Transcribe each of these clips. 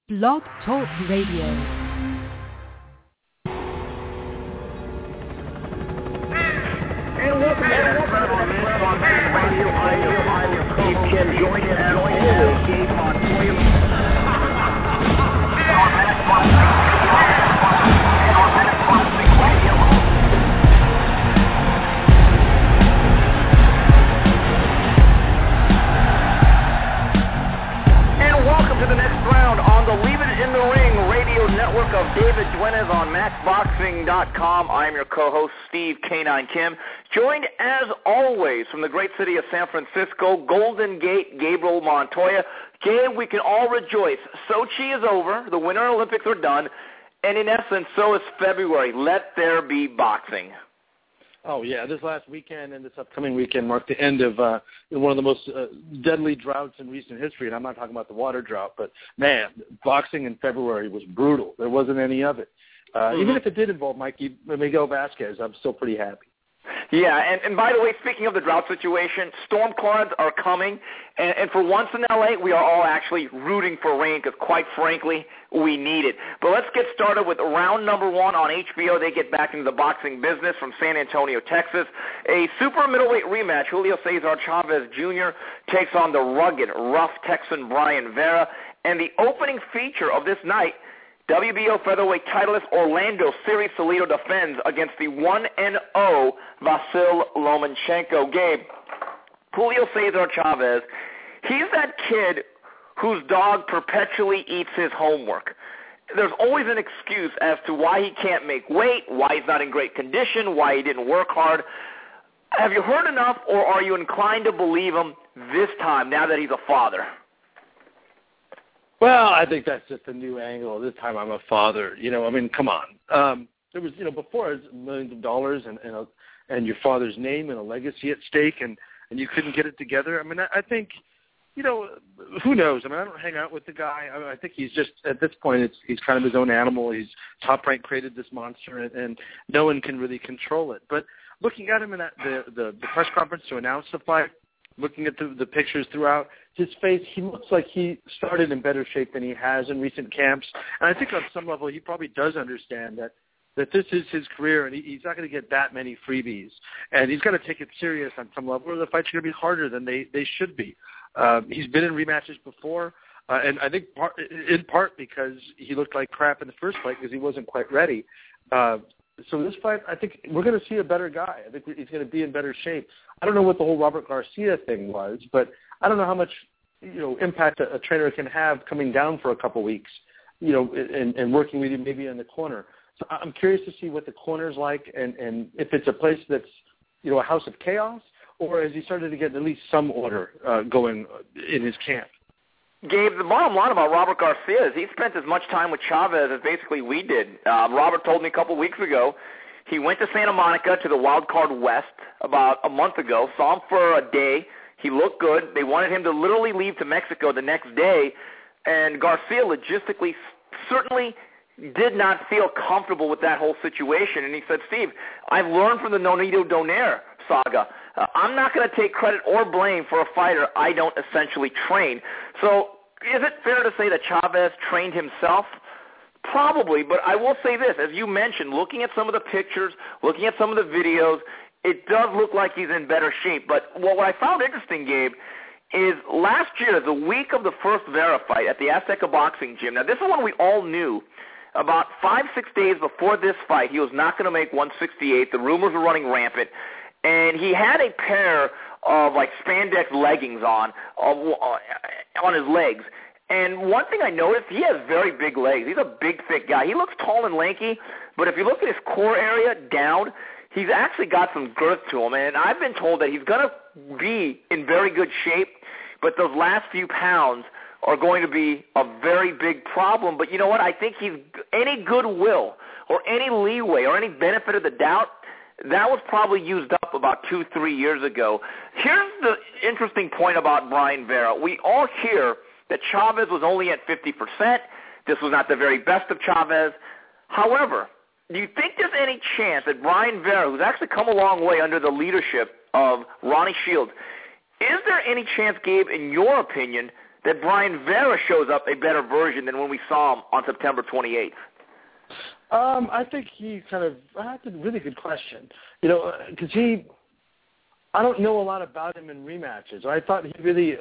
Blog Talk Radio. And welcome to Radio. Kim joined as always, Gabe Montoya. And welcome to the next round on the Leave It in the Ring radio network of David Duenas on MaxBoxing.com. I'm your co-host, Steve K9 Kim, joined as always from the great city of San Francisco, Golden Gate, Gabriel Montoya. Gabe, we can all rejoice. Sochi is over. The Winter Olympics are done. And in essence, so is February. Let there be boxing. Oh, yeah. This last weekend and this upcoming weekend mark the end of one of the most deadly droughts in recent history. And I'm not talking about the water drought, but, man, boxing in February was brutal. There wasn't any of it. Even if it did involve Miguel Vasquez, I'm still pretty happy. Yeah, and by the way, speaking of the drought situation, storm clouds are coming, and for once in L.A., we are all actually rooting for rain because, quite frankly, we need it. But let's get started with round number one on HBO. They get back into the boxing business from San Antonio, Texas. A super middleweight rematch. Julio Cesar Chavez Jr. takes on the rugged, rough Texan Brian Vera. And the opening feature of this night, WBO featherweight titleist Orlando Siri Salido defends against the 1-0 Vasyl Lomachenko. Gabe, Julio Cesar Chavez, he's that kid whose dog perpetually eats his homework. There's always an excuse as to why he can't make weight, why he's not in great condition, why he didn't work hard. Have you heard enough, or are you inclined to believe him this time, now that he's a father? Well, I think that's just a new angle. This time I'm a father. Come on. There was, before it was millions of dollars and your father's name and a legacy at stake, and you couldn't get it together. I think, who knows? I don't hang out with the guy. I think he's just, at this point, he's kind of his own animal. He's Top Rank created this monster, and no one can really control it. But looking at him in the press conference to announce the fight, looking at the pictures throughout, his face, he looks like he started in better shape than he has in recent camps. And I think on some level he probably does understand that this is his career, and he's not going to get that many freebies. And he's got to take it serious on some level, or the fights are going to be harder than they should be. He's been in rematches before, and I think in part because he looked like crap in the first fight because he wasn't quite ready. So this fight, I think we're going to see a better guy. I think he's going to be in better shape. I don't know what the whole Robert Garcia thing was, but I don't know how much impact a trainer can have coming down for a couple weeks, and working with you maybe in the corner. So I'm curious to see what the corner's like, and if it's a place that's a house of chaos, or has he started to get at least some order going in his camp? Gabe, the bottom line about Robert Garcia is he spent as much time with Chavez as basically we did. Robert told me a couple weeks ago he went to Santa Monica to the Wild Card West about a month ago, saw him for a day. He looked good. They wanted him to literally leave to Mexico the next day, and Garcia logistically certainly did not feel comfortable with that whole situation. And he said, Steve, I've learned from the Nonito Donaire saga. I'm not going to take credit or blame for a fighter I don't essentially train. So is it fair to say that Chavez trained himself? Probably, but I will say this. As you mentioned, looking at some of the pictures, looking at some of the videos, it does look like he's in better shape. But what I found interesting, Gabe, is last year, the week of the first Vera fight at the Azteca Boxing Gym. Now, this is one we all knew. About 5-6 days before this fight, he was not going to make 168. The rumors were running rampant. And he had a pair of spandex leggings on his legs. And one thing I noticed, he has very big legs. He's a big, thick guy. He looks tall and lanky, but if you look at his core area down, he's actually got some girth to him. And I've been told that he's going to be in very good shape, but those last few pounds are going to be a very big problem. But you know what? I think he's any goodwill or any leeway or any benefit of the doubt, that was probably used up about 2-3 years ago. Here's the interesting point about Brian Vera. We all hear that Chavez was only at 50%. This was not the very best of Chavez. However, do you think there's any chance that Brian Vera, who's actually come a long way under the leadership of Ronnie Shields, is there any chance, Gabe, in your opinion, that Brian Vera shows up a better version than when we saw him on September 28th? I think he that's a really good question. Because I don't know a lot about him in rematches. I thought he really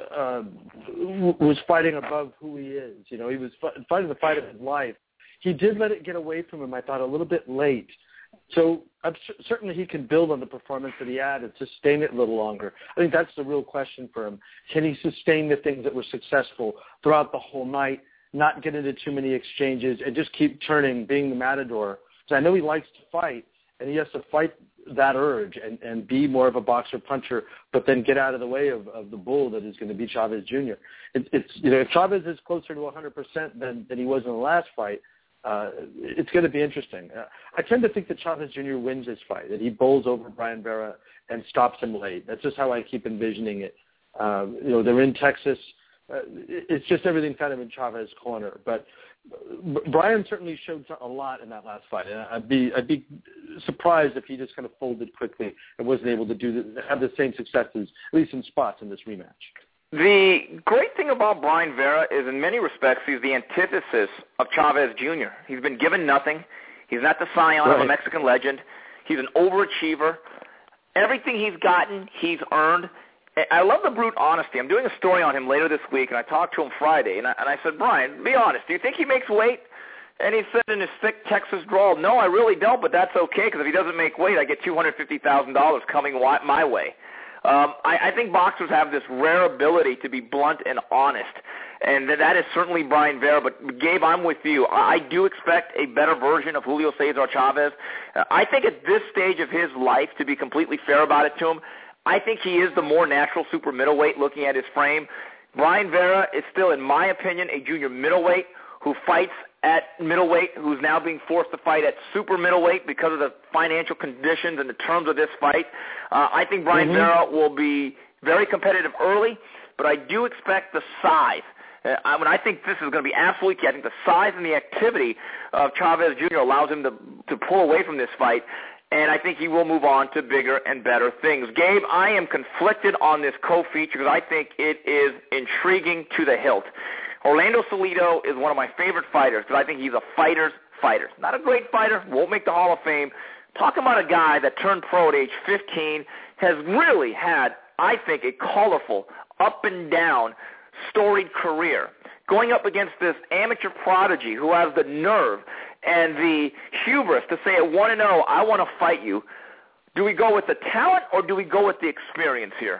was fighting above who he is. He was fighting the fight of his life. He did let it get away from him, I thought, a little bit late. So certainly he can build on the performance that he had and sustain it a little longer. I think that's the real question for him. Can he sustain the things that were successful throughout the whole night, not get into too many exchanges, and just keep turning, being the matador? Because I know he likes to fight, and he has to fight that urge and be more of a boxer-puncher, but then get out of the way of the bull that is going to be Chavez Jr. If Chavez is closer to 100% than he was in the last fight, it's going to be interesting. I tend to think that Chavez Jr. wins this fight, that he bowls over Brian Vera and stops him late. That's just how I keep envisioning it. They're in Texas. It's just everything kind of in Chavez's corner. But Brian certainly showed a lot in that last fight, and I'd be surprised if he just kind of folded quickly and wasn't able to have the same successes, at least in spots, in this rematch. The great thing about Brian Vera is, in many respects, he's the antithesis of Chavez Jr. He's been given nothing. He's not the scion of a Mexican legend. He's an overachiever. Everything he's gotten, he's earned. I love the brute honesty. I'm doing a story on him later this week, and I talked to him Friday, and I said, Brian, be honest. Do you think he makes weight? And he said in his thick Texas drawl, no, I really don't, but that's okay, because if he doesn't make weight, I get $250,000 coming my way. I think boxers have this rare ability to be blunt and honest, and that is certainly Brian Vera. But, Gabe, I'm with you. I do expect a better version of Julio Cesar Chavez. I think at this stage of his life, to be completely fair about it to him, I think he is the more natural super middleweight looking at his frame. Brian Vera is still, in my opinion, a junior middleweight who fights at middleweight, who's now being forced to fight at super middleweight because of the financial conditions and the terms of this fight. I think Brian Vera will be very competitive early, but I do expect the size. I think this is going to be absolutely key. I think the size and the activity of Chavez Jr. allows him to pull away from this fight, and I think he will move on to bigger and better things. Gabe, I am conflicted on this co-feature because I think it is intriguing to the hilt. Orlando Salido is one of my favorite fighters because I think he's a fighter's fighter. Not a great fighter, won't make the Hall of Fame. Talking about a guy that turned pro at age 15, has really had, I think, a colorful, up and down, storied career. Going up against this amateur prodigy who has the nerve and the hubris to say at 1-0, I want to fight you. Do we go with the talent or do we go with the experience here?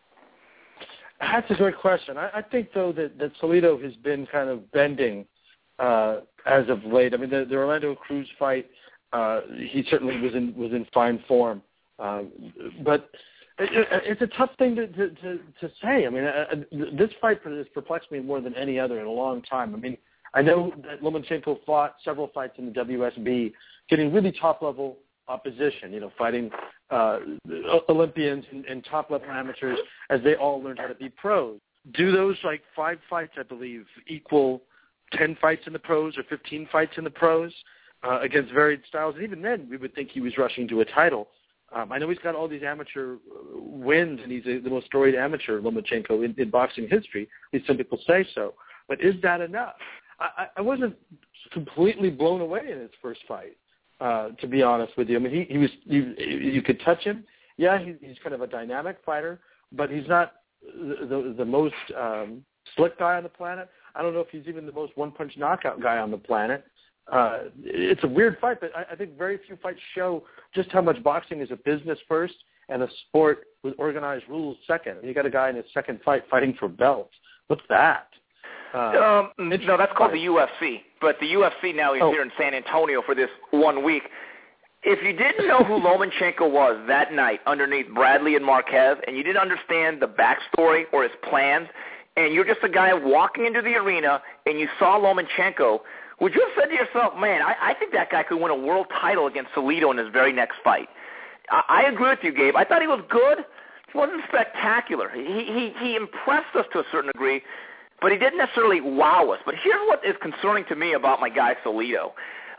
That's a great question. I think, though, that Salido has been kind of bending as of late. I mean, the Orlando Cruz fight, he certainly was in fine form. But it's a tough thing to say. I mean, this fight has perplexed me more than any other in a long time. I mean, I know that Lomachenko fought several fights in the WSB, getting really top-level opposition, fighting Olympians and top-level amateurs as they all learned how to be pros. Do those, 5 fights, I believe, equal 10 fights in the pros or 15 fights in the pros against varied styles? And even then, we would think he was rushing to a title. I know he's got all these amateur wins, and he's the most storied amateur, Lomachenko, in boxing history. At least some people say so. But is that enough? I wasn't completely blown away in his first fight, to be honest with you. I mean, he was. You could touch him. Yeah, he's kind of a dynamic fighter, but he's not the most slick guy on the planet. I don't know if he's even the most one-punch knockout guy on the planet. It's a weird fight, but I think very few fights show just how much boxing is a business first and a sport with organized rules second. You got a guy in his second fight fighting for belts. What's that? No, that's called the UFC. But the UFC now is here in San Antonio for this 1 week. If you didn't know who Lomachenko was that night underneath Bradley and Marquez, and you didn't understand the backstory or his plans, and you're just a guy walking into the arena and you saw Lomachenko, would you have said to yourself, man, I think that guy could win a world title against Salido in his very next fight? I agree with you, Gabe. I thought he was good. He wasn't spectacular. He impressed us to a certain degree, but he didn't necessarily wow us. But here's what is concerning to me about my guy Salido.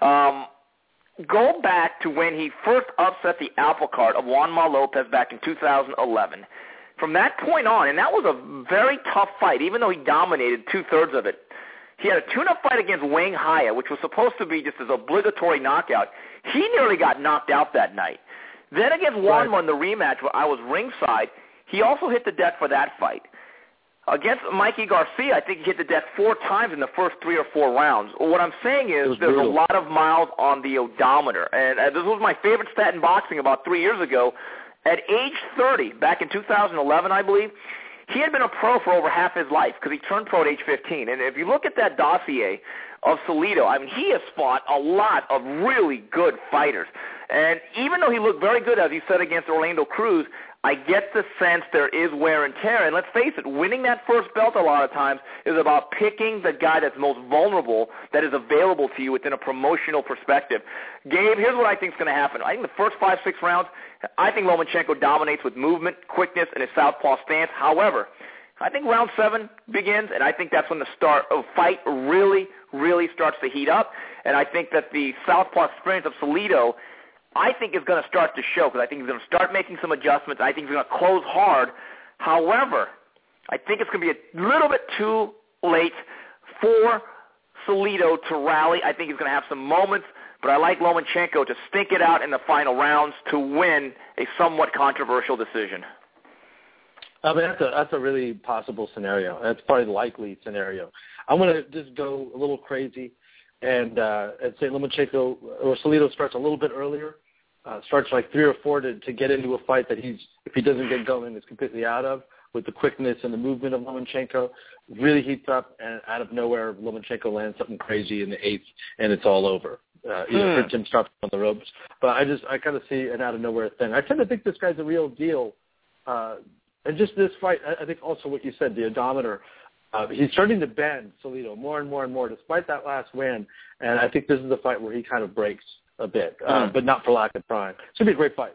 Go back to when he first upset the apple cart of Juanma Lopez back in 2011. from that point on, and that was a very tough fight, even though he dominated two-thirds of it. He had a tune-up fight against Wang Haya, which was supposed to be just an obligatory knockout. He nearly got knocked out that night. Then against Wanma in the rematch, where I was ringside, he also hit the deck for that fight. Against Mikey Garcia, I think he hit the deck 4 times in the first 3 or 4 rounds. What I'm saying is there's a lot of miles on the odometer. And this was my favorite stat in boxing about 3 years ago. At age 30, back in 2011, I believe, he had been a pro for over half his life because he turned pro at age 15. And if you look at that dossier of Salido, I mean, he has fought a lot of really good fighters. And even though he looked very good, as you said, against Orlando Cruz, I get the sense there is wear and tear. And let's face it, winning that first belt a lot of times is about picking the guy that's most vulnerable, that is available to you within a promotional perspective. Gabe, here's what I think is going to happen. I think the first 5, 6 rounds, I think Lomachenko dominates with movement, quickness, and his southpaw stance. However, I think round 7 begins, and I think that's when the fight really, really starts to heat up. And I think that the southpaw experience of Salido, I think, is going to start to show, because I think he's going to start making some adjustments. I think he's going to close hard. However, I think it's going to be a little bit too late for Salido to rally. I think he's going to have some moments, but I like Lomachenko to stink it out in the final rounds to win a somewhat controversial decision. I mean, that's a really possible scenario. That's probably the likely scenario. I'm going to just go a little crazy and say Lomachenko or Salido starts a little bit earlier, starts like 3 or 4 to get into a fight that if he doesn't get going, is completely out of, with the quickness and the movement of Lomachenko, really heats up, and out of nowhere, Lomachenko lands something crazy in the 8th, and it's all over. Jim stops on the ropes. But I kind of see an out of nowhere thing. I tend to think this guy's a real deal. And just this fight, I think also what you said, the odometer, he's starting to bend Salido more and more and more, despite that last win. And I think this is the fight where he kind of breaks a bit, but not for lack of trying. It's going to be a great fight.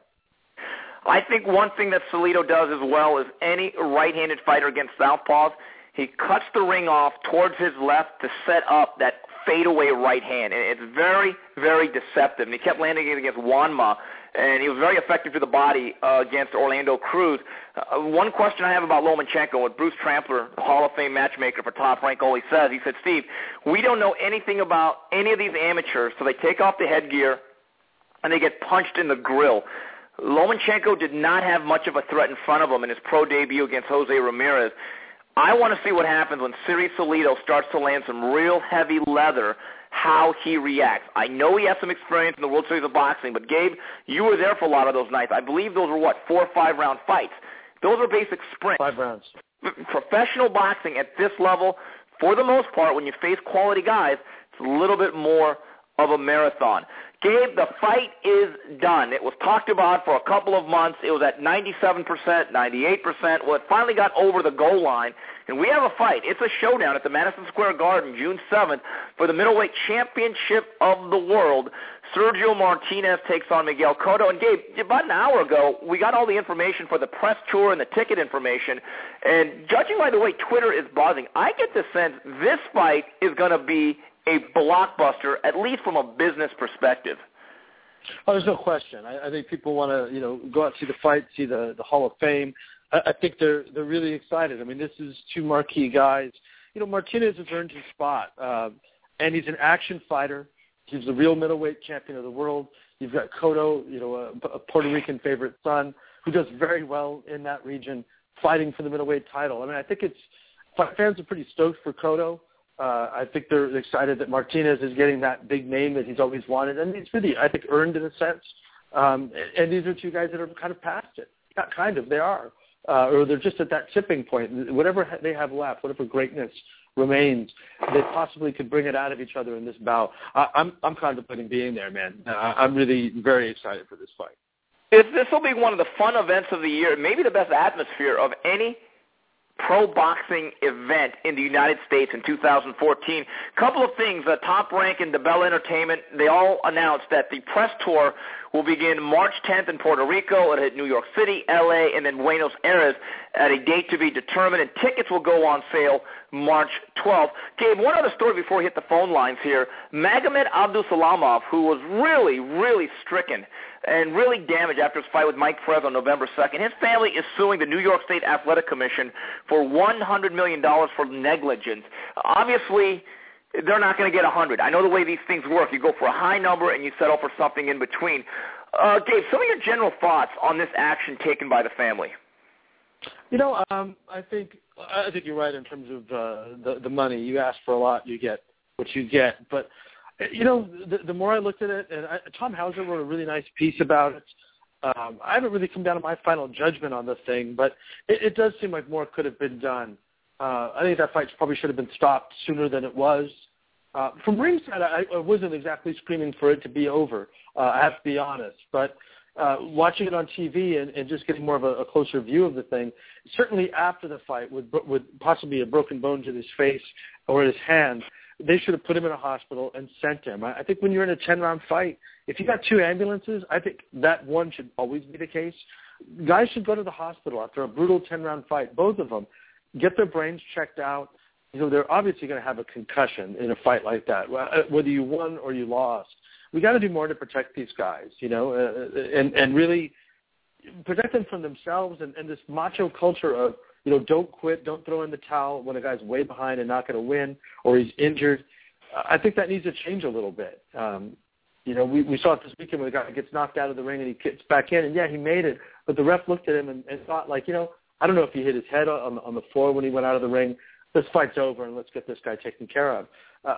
I think one thing that Salido does as well as any right-handed fighter against southpaws, he cuts the ring off towards his left to set up that fadeaway right hand. And it's very, very deceptive. And he kept landing it against Wanma, and he was very effective to the body against Orlando Cruz. One question I have about Lomachenko, what Bruce Trampler, the Hall of Fame matchmaker for Top Rank, always says, he said, Steve, we don't know anything about any of these amateurs, so they take off the headgear and they get punched in the grill. Lomachenko did not have much of a threat in front of him in his pro debut against Jose Ramirez. I want to see what happens when Siri Salido starts to land some real heavy leather, how he reacts. I know he has some experience in the World Series of Boxing, but Gabe, you were there for a lot of those nights. I believe those were, 4 or 5 round fights. Those are basic sprints. 5 rounds. Professional boxing at this level, for the most part, when you face quality guys, it's a little bit more of a marathon. Gabe, the fight is done. It was talked about for a couple of months. It was at 97%, 98%. Well, it finally got over the goal line, and we have a fight. It's a showdown at the Madison Square Garden, June 7th, for the middleweight championship of the world. Sergio Martinez takes on Miguel Cotto. And, Gabe, about an hour ago, we got all the information for the press tour and the ticket information, and judging by the way Twitter is buzzing, I get the sense this fight is going to be a blockbuster, at least from a business perspective. Oh, there's no question. I think people want to, go out and see the fight, see the Hall of Fame. I think they're really excited. I mean, this is 2 marquee guys. Martinez has earned his spot, and he's an action fighter. He's the real middleweight champion of the world. You've got Cotto, a Puerto Rican favorite son, who does very well in that region, fighting for the middleweight title. I mean, I think fans are pretty stoked for Cotto. I think they're excited that Martinez is getting that big name that he's always wanted, and he's really, I think, earned in a sense. And these are 2 guys that are kind of past it. Not kind of, they are. Or they're just at that tipping point. Whatever they have left, whatever greatness remains, they possibly could bring it out of each other in this bout. I'm contemplating being there, man. I'm really very excited for this fight. This will be one of the fun events of the year, maybe the best atmosphere of any pro boxing event in the United States in 2014. Couple of things. Top Rank and DeBella Entertainment, they all announced that the press tour will begin March 10th in Puerto Rico. It'll hit New York City, L.A., and then Buenos Aires at a date to be determined, and tickets will go on sale March 12th. Gabe, one other story before we hit the phone lines here. Magomed Abdusalamov, who was really, really stricken and really damaged after his fight with Mike Perez on November 2nd. His family is suing the New York State Athletic Commission for $100 million for negligence. Obviously, they're not going to get 100. I know the way these things work. You go for a high number and you settle for something in between. Dave, some of your general thoughts on this action taken by the family. I think you're right in terms of the money. You ask for a lot, you get what you get. But the more I looked at it, and Tom Hauser wrote a really nice piece about it. I haven't really come down to my final judgment on the thing, but it does seem like more could have been done. I think that fight probably should have been stopped sooner than it was. From ringside, I wasn't exactly screaming for it to be over. I have to be honest, but watching it on TV and just getting more of a closer view of the thing, certainly after the fight with possibly a broken bone to his face or his hand, they should have put him in a hospital and sent him. I think when you're in a 10-round fight, if you got 2 ambulances, I think that one should always be the case. Guys should go to the hospital after a brutal 10-round fight, both of them, get their brains checked out. They're obviously going to have a concussion in a fight like that, whether you won or you lost. We got to do more to protect these guys, and really protect them from themselves and this macho culture of, don't quit, don't throw in the towel when a guy's way behind and not going to win or he's injured. I think that needs to change a little bit. We saw it this weekend when a guy gets knocked out of the ring and he gets back in, and yeah, he made it, but the ref looked at him and thought, I don't know if he hit his head on the floor when he went out of the ring. This fight's over, and let's get this guy taken care of.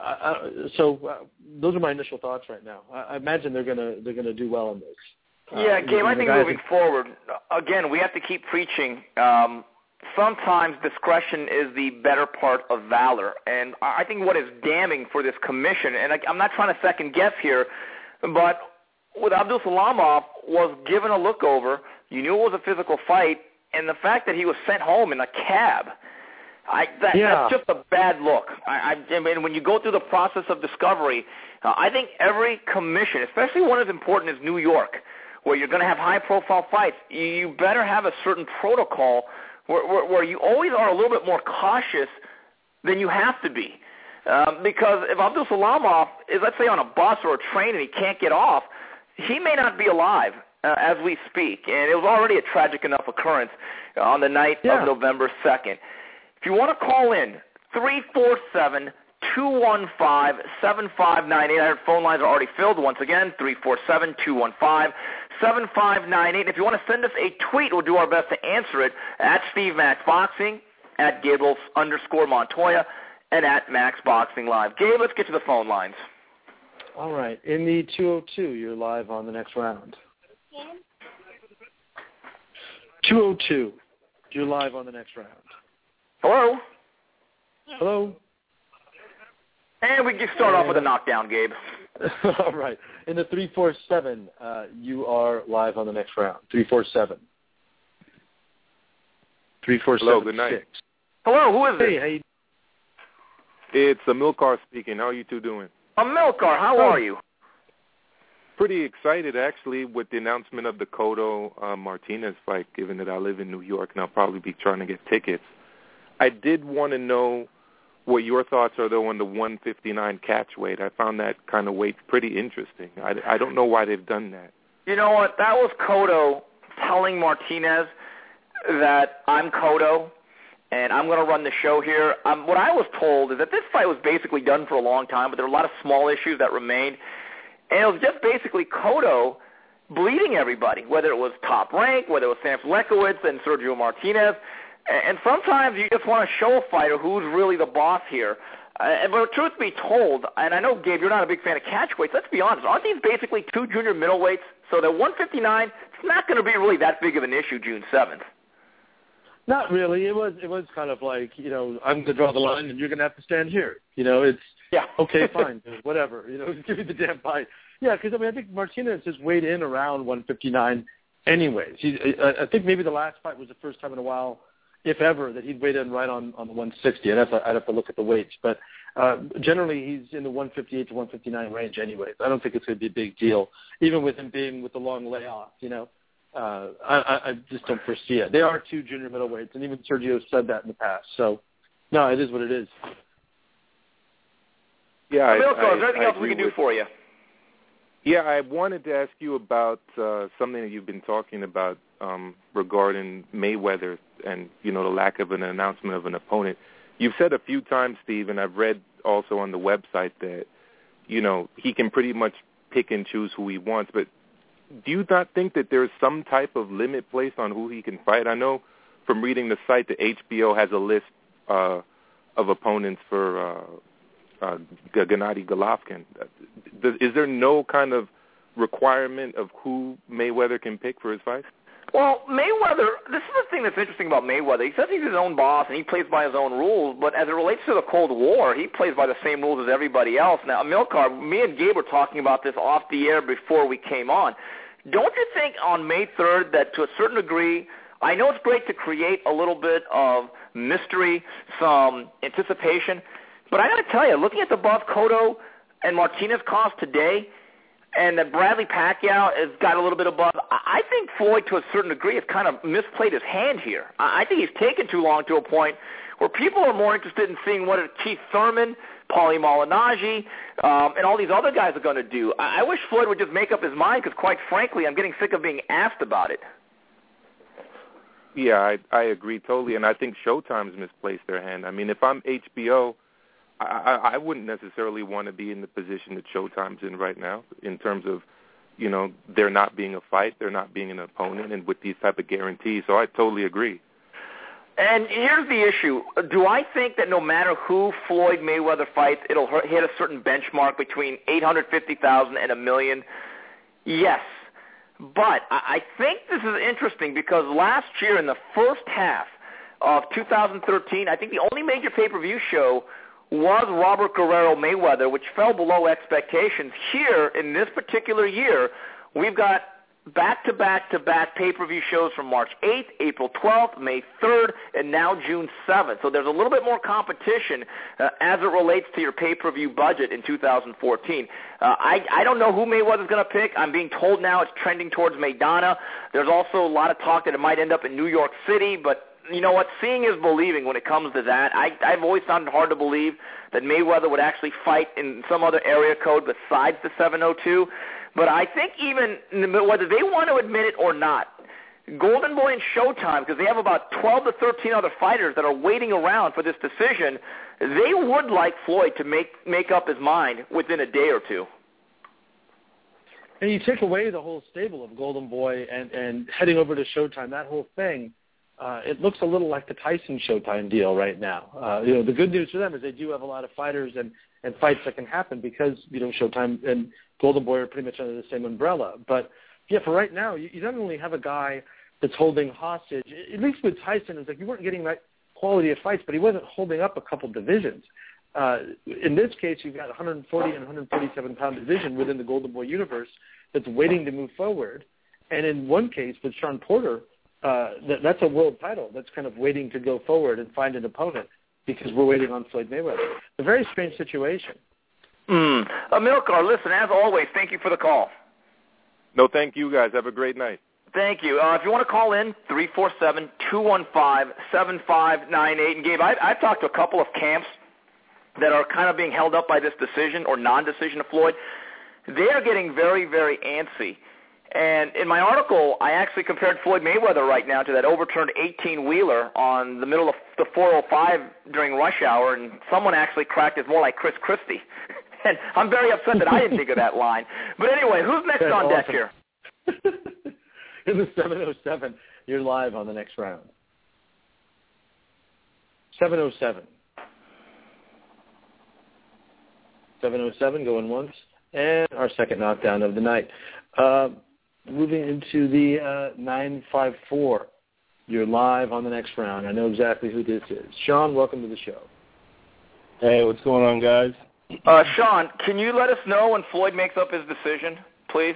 So those are my initial thoughts right now. I imagine they're gonna do well in this. Yeah, Gabe, I think moving forward, again, we have to keep preaching. Sometimes discretion is the better part of valor, and I think what is damning for this commission, and I'm not trying to second guess here, but with Abdul Salamov was given a look over. You knew it was a physical fight, and the fact that he was sent home in a cab. That's just a bad look. I mean, when you go through the process of discovery, I think every commission, especially one as important as New York, where you're going to have high-profile fights, you better have a certain protocol where you always are a little bit more cautious than you have to be. Because if Abdul Salamov is, let's say, on a bus or a train and he can't get off, he may not be alive as we speak. And it was already a tragic enough occurrence on the night of November 2nd. If you want to call in, 347-215-7598. Our phone lines are already filled. Once again, 347-215-7598. If you want to send us a tweet, we'll do our best to answer it at Steve Max Boxing, at Gables_Montoya, and at Max Boxing Live. Gabe, let's get to the phone lines. All right. In the 202, you're live on the next round. 202, you're live on the next round. Hello? Hello? And we can start off with a knockdown, Gabe. All right. In the 347, you are live on the next round. 347. 347. Hello, good night. 6. Hello, who is it? Hey, how you? It's Amilcar speaking. How are you two doing? Amilcar, how are you? Pretty excited, actually, with the announcement of the Cotto Martinez fight, given that I live in New York and I'll probably be trying to get tickets. I did want to know what your thoughts are, though, on the 159 catch weight. I found that kind of weight pretty interesting. I don't know why they've done that. You know what? That was Cotto telling Martinez that I'm Cotto and I'm going to run the show here. What I was told is that this fight was basically done for a long time, but there were a lot of small issues that remained. And it was just basically Cotto bleeding everybody, whether it was Top Rank, whether it was Sam Lekowitz and Sergio Martinez. And sometimes you just want to show a fighter who's really the boss here. But truth be told, and I know, Gabe, you're not a big fan of catchweights, let's be honest, aren't these basically 2 junior middleweights? So that 159, it's not going to be really that big of an issue June 7th. Not really. It was kind of like, I'm going to draw the line and you're going to have to stand here. It's, okay, fine, whatever. Give me the damn fight. Yeah, because, I think Martinez has weighed in around 159 anyways. I think maybe the last fight was the first time in a while, if ever, that he'd weighed in right on the 160. I'd have to look at the weights. But generally, he's in the 158 to 159 range anyways. I don't think it's going to be a big deal, even with him being with the long layoff, I just don't foresee it. They are 2 junior middleweights, and even Sergio said that in the past. So, no, it is what it is. Yeah, Milko, is there anything else we can do for you? Yeah, I wanted to ask you about something that you've been talking about regarding Mayweather and, the lack of an announcement of an opponent. You've said a few times, Steve, and I've read also on the website that, he can pretty much pick and choose who he wants. But do you not think that there's some type of limit placed on who he can fight? I know from reading the site that HBO has a list of opponents for Gennady Golovkin. Is there no kind of requirement of who Mayweather can pick for his fight? Well, Mayweather, this is the thing that's interesting about Mayweather. He says he's his own boss and he plays by his own rules, but as it relates to the Cold War, he plays by the same rules as everybody else. Now, Amilcar, me and Gabe were talking about this off the air before we came on. Don't you think on May 3rd that to a certain degree, I know it's great to create a little bit of mystery, some anticipation, but I got to tell you, looking at the Buff Cotto and Martinez cost today, and that Bradley Pacquiao has got a little bit above, I think Floyd, to a certain degree, has kind of misplayed his hand here. I think he's taken too long to a point where people are more interested in seeing what Keith Thurman, Paulie Malignaggi, and all these other guys are going to do. I wish Floyd would just make up his mind because, quite frankly, I'm getting sick of being asked about it. Yeah, I agree totally, and I think Showtime's misplaced their hand. I mean, if I'm HBO, I wouldn't necessarily want to be in the position that Showtime's in right now in terms of, there not being a fight, there not being an opponent, and with these type of guarantees. So I totally agree. And here's the issue. Do I think that no matter who Floyd Mayweather fights, it'll hit a certain benchmark between $850,000 and $1 million? Yes. But I think this is interesting because last year in the first half of 2013, I think the only major pay-per-view show was Robert Guerrero Mayweather, which fell below expectations. Here, in this particular year, we've got back-to-back-to-back pay-per-view shows from March 8th, April 12th, May 3rd, and now June 7th. So there's a little bit more competition as it relates to your pay-per-view budget in 2014. I don't know who Mayweather's going to pick. I'm being told now it's trending towards Maidana. There's also a lot of talk that it might end up in New York City, but you know what? Seeing is believing when it comes to that. I've always found it hard to believe that Mayweather would actually fight in some other area code besides the 702. But I think even whether they want to admit it or not, Golden Boy and Showtime, because they have about 12 to 13 other fighters that are waiting around for this decision, they would like Floyd to make up his mind within a day or two. And you take away the whole stable of Golden Boy and heading over to Showtime, that whole thing, it looks a little like the Tyson Showtime deal right now. The good news for them is they do have a lot of fighters and fights that can happen because, Showtime and Golden Boy are pretty much under the same umbrella. But, yeah, for right now, you don't only have a guy that's holding hostage. At least with Tyson, it's like you weren't getting that quality of fights, but he wasn't holding up a couple divisions. In this case, you've got 140 and 147-pound division within the Golden Boy universe that's waiting to move forward. And in one case with Sean Porter, that's a world title that's kind of waiting to go forward and find an opponent because we're waiting on Floyd Mayweather. A very strange situation. Amilcar, listen, as always, thank you for the call. No, thank you, guys. Have a great night. Thank you. If you want to call in, 347-215-7598. And, Gabe, I've talked to a couple of camps that are kind of being held up by this decision or non-decision of Floyd. They are getting very, very antsy. And in my article, I actually compared Floyd Mayweather right now to that overturned 18-wheeler on the middle of the 405 during rush hour, and someone actually cracked it more like Chris Christie. And I'm very upset that I didn't think of that line. But anyway, who's next on deck here? In the 707, you're live on the next round. 707. 707 going once. And our second knockdown of the night. Moving into the 954. You're live on the next round. I know exactly who this is. Sean, welcome to the show. Hey, what's going on, guys? Sean, can you let us know when Floyd makes up his decision, please?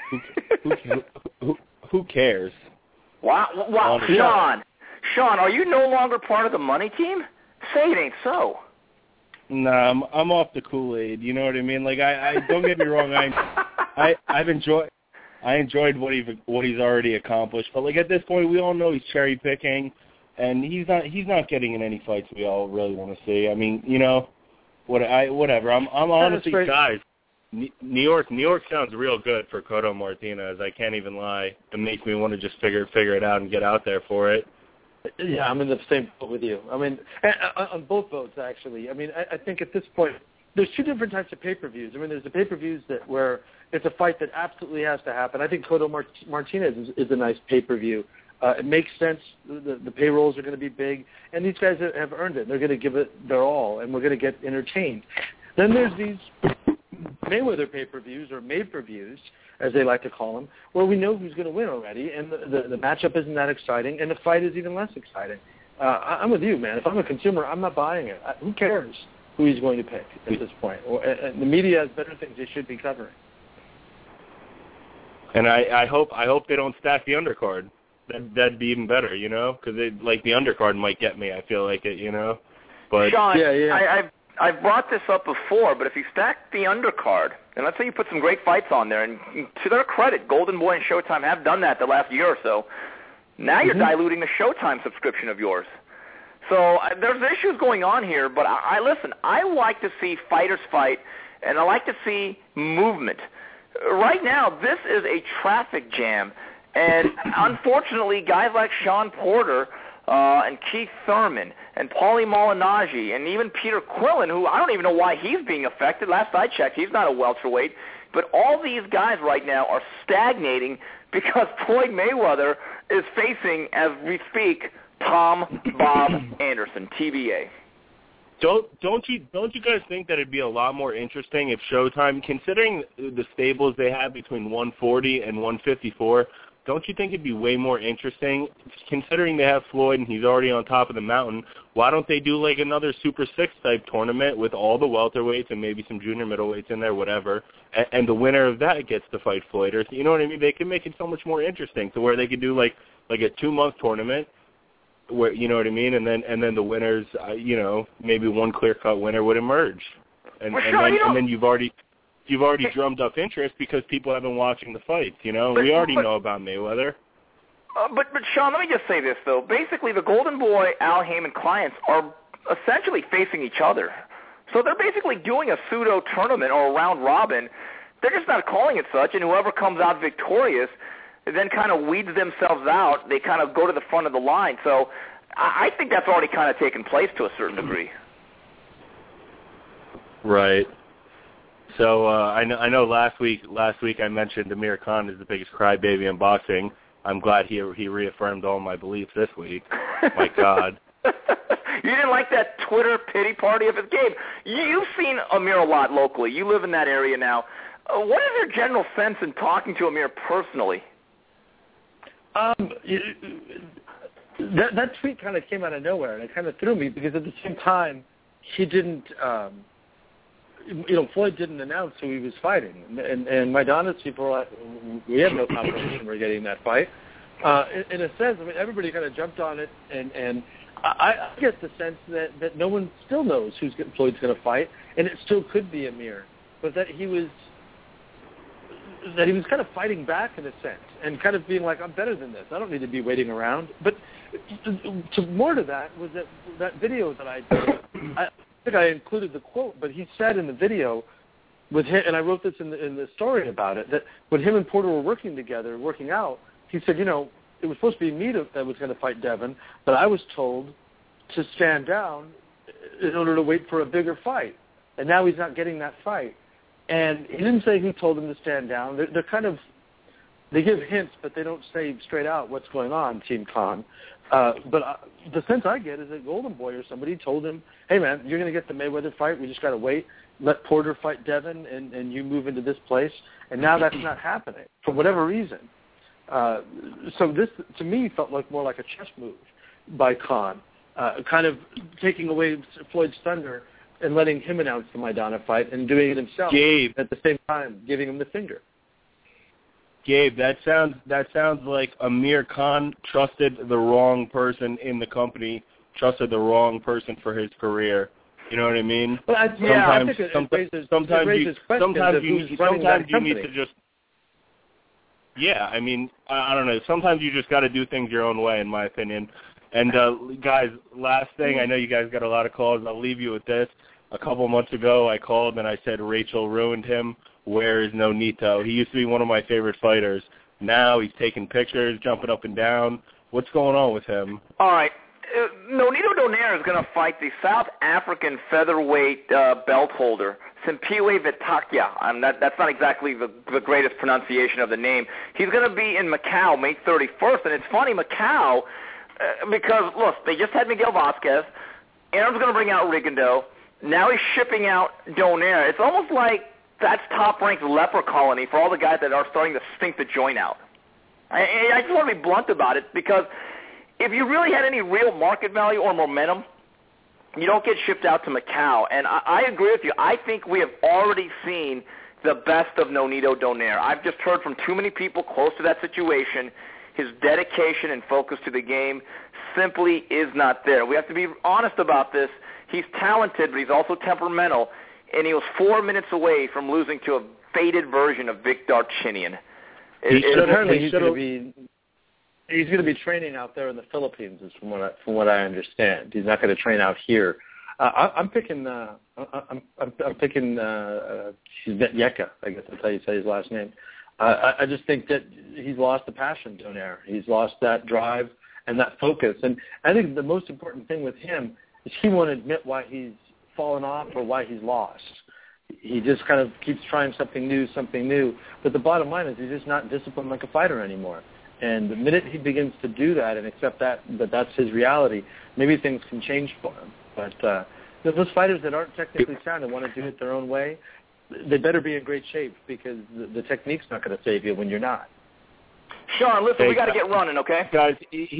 Who cares? Wow. Sean, are you no longer part of the money team? Say it ain't so. Nah, I'm off the Kool-Aid. You know what I mean? Like, I don't get me wrong. I enjoyed what he's already accomplished. But like at this point, we all know he's cherry picking, and he's not getting in any fights we all really want to see. I mean, whatever. I'm honestly, guys. New York sounds real good for Cotto Martinez. I can't even lie. It makes me want to just figure it out and get out there for it. Yeah, I'm in the same boat with you. I mean, on both boats, actually. I mean, I think at this point, there's two different types of pay-per-views. I mean, there's the pay-per-views where it's a fight that absolutely has to happen. I think Cotto Martinez is a nice pay-per-view. It makes sense. The payrolls are going to be big, and these guys have earned it. They're going to give it their all, and we're going to get entertained. Then there's these Mayweather pay-per-views or made-per-views, as they like to call them, where we know who's going to win already, and the matchup isn't that exciting, and the fight is even less exciting. I'm with you, man. If I'm a consumer, I'm not buying it. Who cares who he's going to pick at this point? The media has better things they should be covering. And I hope they don't stack the undercard. That'd be even better, you know, because like the undercard might get me. I feel like it, you know. But Sean, yeah. I've brought this up before, but if you stack the undercard, and let's say you put some great fights on there, and to their credit, Golden Boy and Showtime have done that the last year or so, now you're diluting the Showtime subscription of yours. So there's issues going on here, but listen, I like to see fighters fight, and I like to see movement. Right now, this is a traffic jam, and unfortunately, guys like Sean Porter and Keith Thurman and Paulie Malignaggi and even Peter Quillen, who I don't even know why he's being affected. Last I checked, he's not a welterweight. But all these guys right now are stagnating because Floyd Mayweather is facing, as we speak, Tom Bob Anderson, TBA. Don't you guys think that it'd be a lot more interesting if Showtime, considering the stables they have between 140 and 154, don't you think it'd be way more interesting, considering they have Floyd and he's already on top of the mountain? Why don't they do like another Super 6 type tournament with all the welterweights and maybe some junior middleweights in there, whatever, and the winner of that gets to fight Floyd? Or, you know what I mean? They can make it so much more interesting to where they could do like a 2-month tournament, where, you know what I mean, and then the winners, you know, maybe one clear-cut winner would emerge, and then you've already drummed up interest because people have been watching the fights. You know, we already know about Mayweather. But Sean, let me just say this though. Basically, the Golden Boy, Al Heyman clients are essentially facing each other, so they're basically doing a pseudo tournament or a round robin. They're just not calling it such, and whoever comes out victorious then kind of weeds themselves out. They kind of go to the front of the line. So I think that's already kind of taken place to a certain degree. Right. So I know last week I mentioned Amir Khan is the biggest crybaby in boxing. I'm glad he reaffirmed all my beliefs this week. My God. You didn't like that Twitter pity party of his game. You've seen Amir a lot locally. You live in that area now. What is your general sense in talking to Amir personally? That tweet kind of came out of nowhere, and it kind of threw me because at the same time, he didn't, Floyd didn't announce who he was fighting. And Maidana's people were like, we have no competition, we're getting that fight. In a sense, I mean, everybody kind of jumped on it, and I get the sense that no one still knows who Floyd's going to fight, and it still could be Amir, but that he was kind of fighting back in a sense and kind of being like, I'm better than this. I don't need to be waiting around. But more to that was that video that I did. I think I included the quote, but he said in the video with him, and I wrote this in the story about it, that when him and Porter were working together, working out, he said, it was supposed to be me that was going to fight Devin, but I was told to stand down in order to wait for a bigger fight. And now he's not getting that fight. And he didn't say who told him to stand down. They're kind of, they give hints, but they don't say straight out what's going on, Team Khan. But the sense I get is that Golden Boy or somebody told him, hey, man, you're going to get the Mayweather fight. We just got to wait. Let Porter fight Devin, and you move into this place. And now that's not happening for whatever reason. So this, to me, felt like more like a chess move by Khan, kind of taking away Floyd's thunder and letting him announce the Maidana fight and doing it himself. Gabe, at the same time giving him the finger. Gabe, that sounds like Amir Khan trusted the wrong person in the company, trusted the wrong person for his career. You know what I mean? Well, I think it raises questions you need to just. Yeah, I mean, I don't know. Sometimes you just got to do things your own way, in my opinion. And guys, last thing, I know you guys got a lot of calls. I'll leave you with this. a couple of months ago, I called and I said Rachel ruined him. Where is Nonito? He used to be one of my favorite fighters. Now he's taking pictures, jumping up and down. What's going on with him? All right. Nonito Donaire is going to fight the South African featherweight belt holder, Simpiwe Vitakia. That's not exactly the greatest pronunciation of the name. He's going to be in Macau May 31st, and it's funny, Macau, because, look, they just had Miguel Vasquez. Aaron's going to bring out Rigondeaux. Now he's shipping out Donaire. It's almost like that's Top Rank's leper colony for all the guys that are starting to stink the joint out. I just want to be blunt about it, because if you really had any real market value or momentum, you don't get shipped out to Macau. And I agree with you. I think we have already seen the best of Nonito Donaire. I've just heard from too many people close to that situation. His dedication and focus to the game simply is not there. We have to be honest about this. He's talented, but he's also temperamental, and he was 4 minutes away from losing to a faded version of Vic Darchinyan. Apparently he's going to be training out there in the Philippines, is from what I understand. He's not going to train out here. I'm picking Yeka, I guess that's how you say his last name. I just think that he's lost the passion, Donaire. He's lost that drive and that focus. And I think the most important thing with him is he won't admit why he's fallen off or why he's lost. He just kind of keeps trying something new. But the bottom line is he's just not disciplined like a fighter anymore. And the minute he begins to do that and accept that that's his reality, maybe things can change for him. But those fighters that aren't technically sound and want to do it their own way, they better be in great shape, because the technique's not going to save you when you're not. Sean, listen, we got to get running, okay? Guys,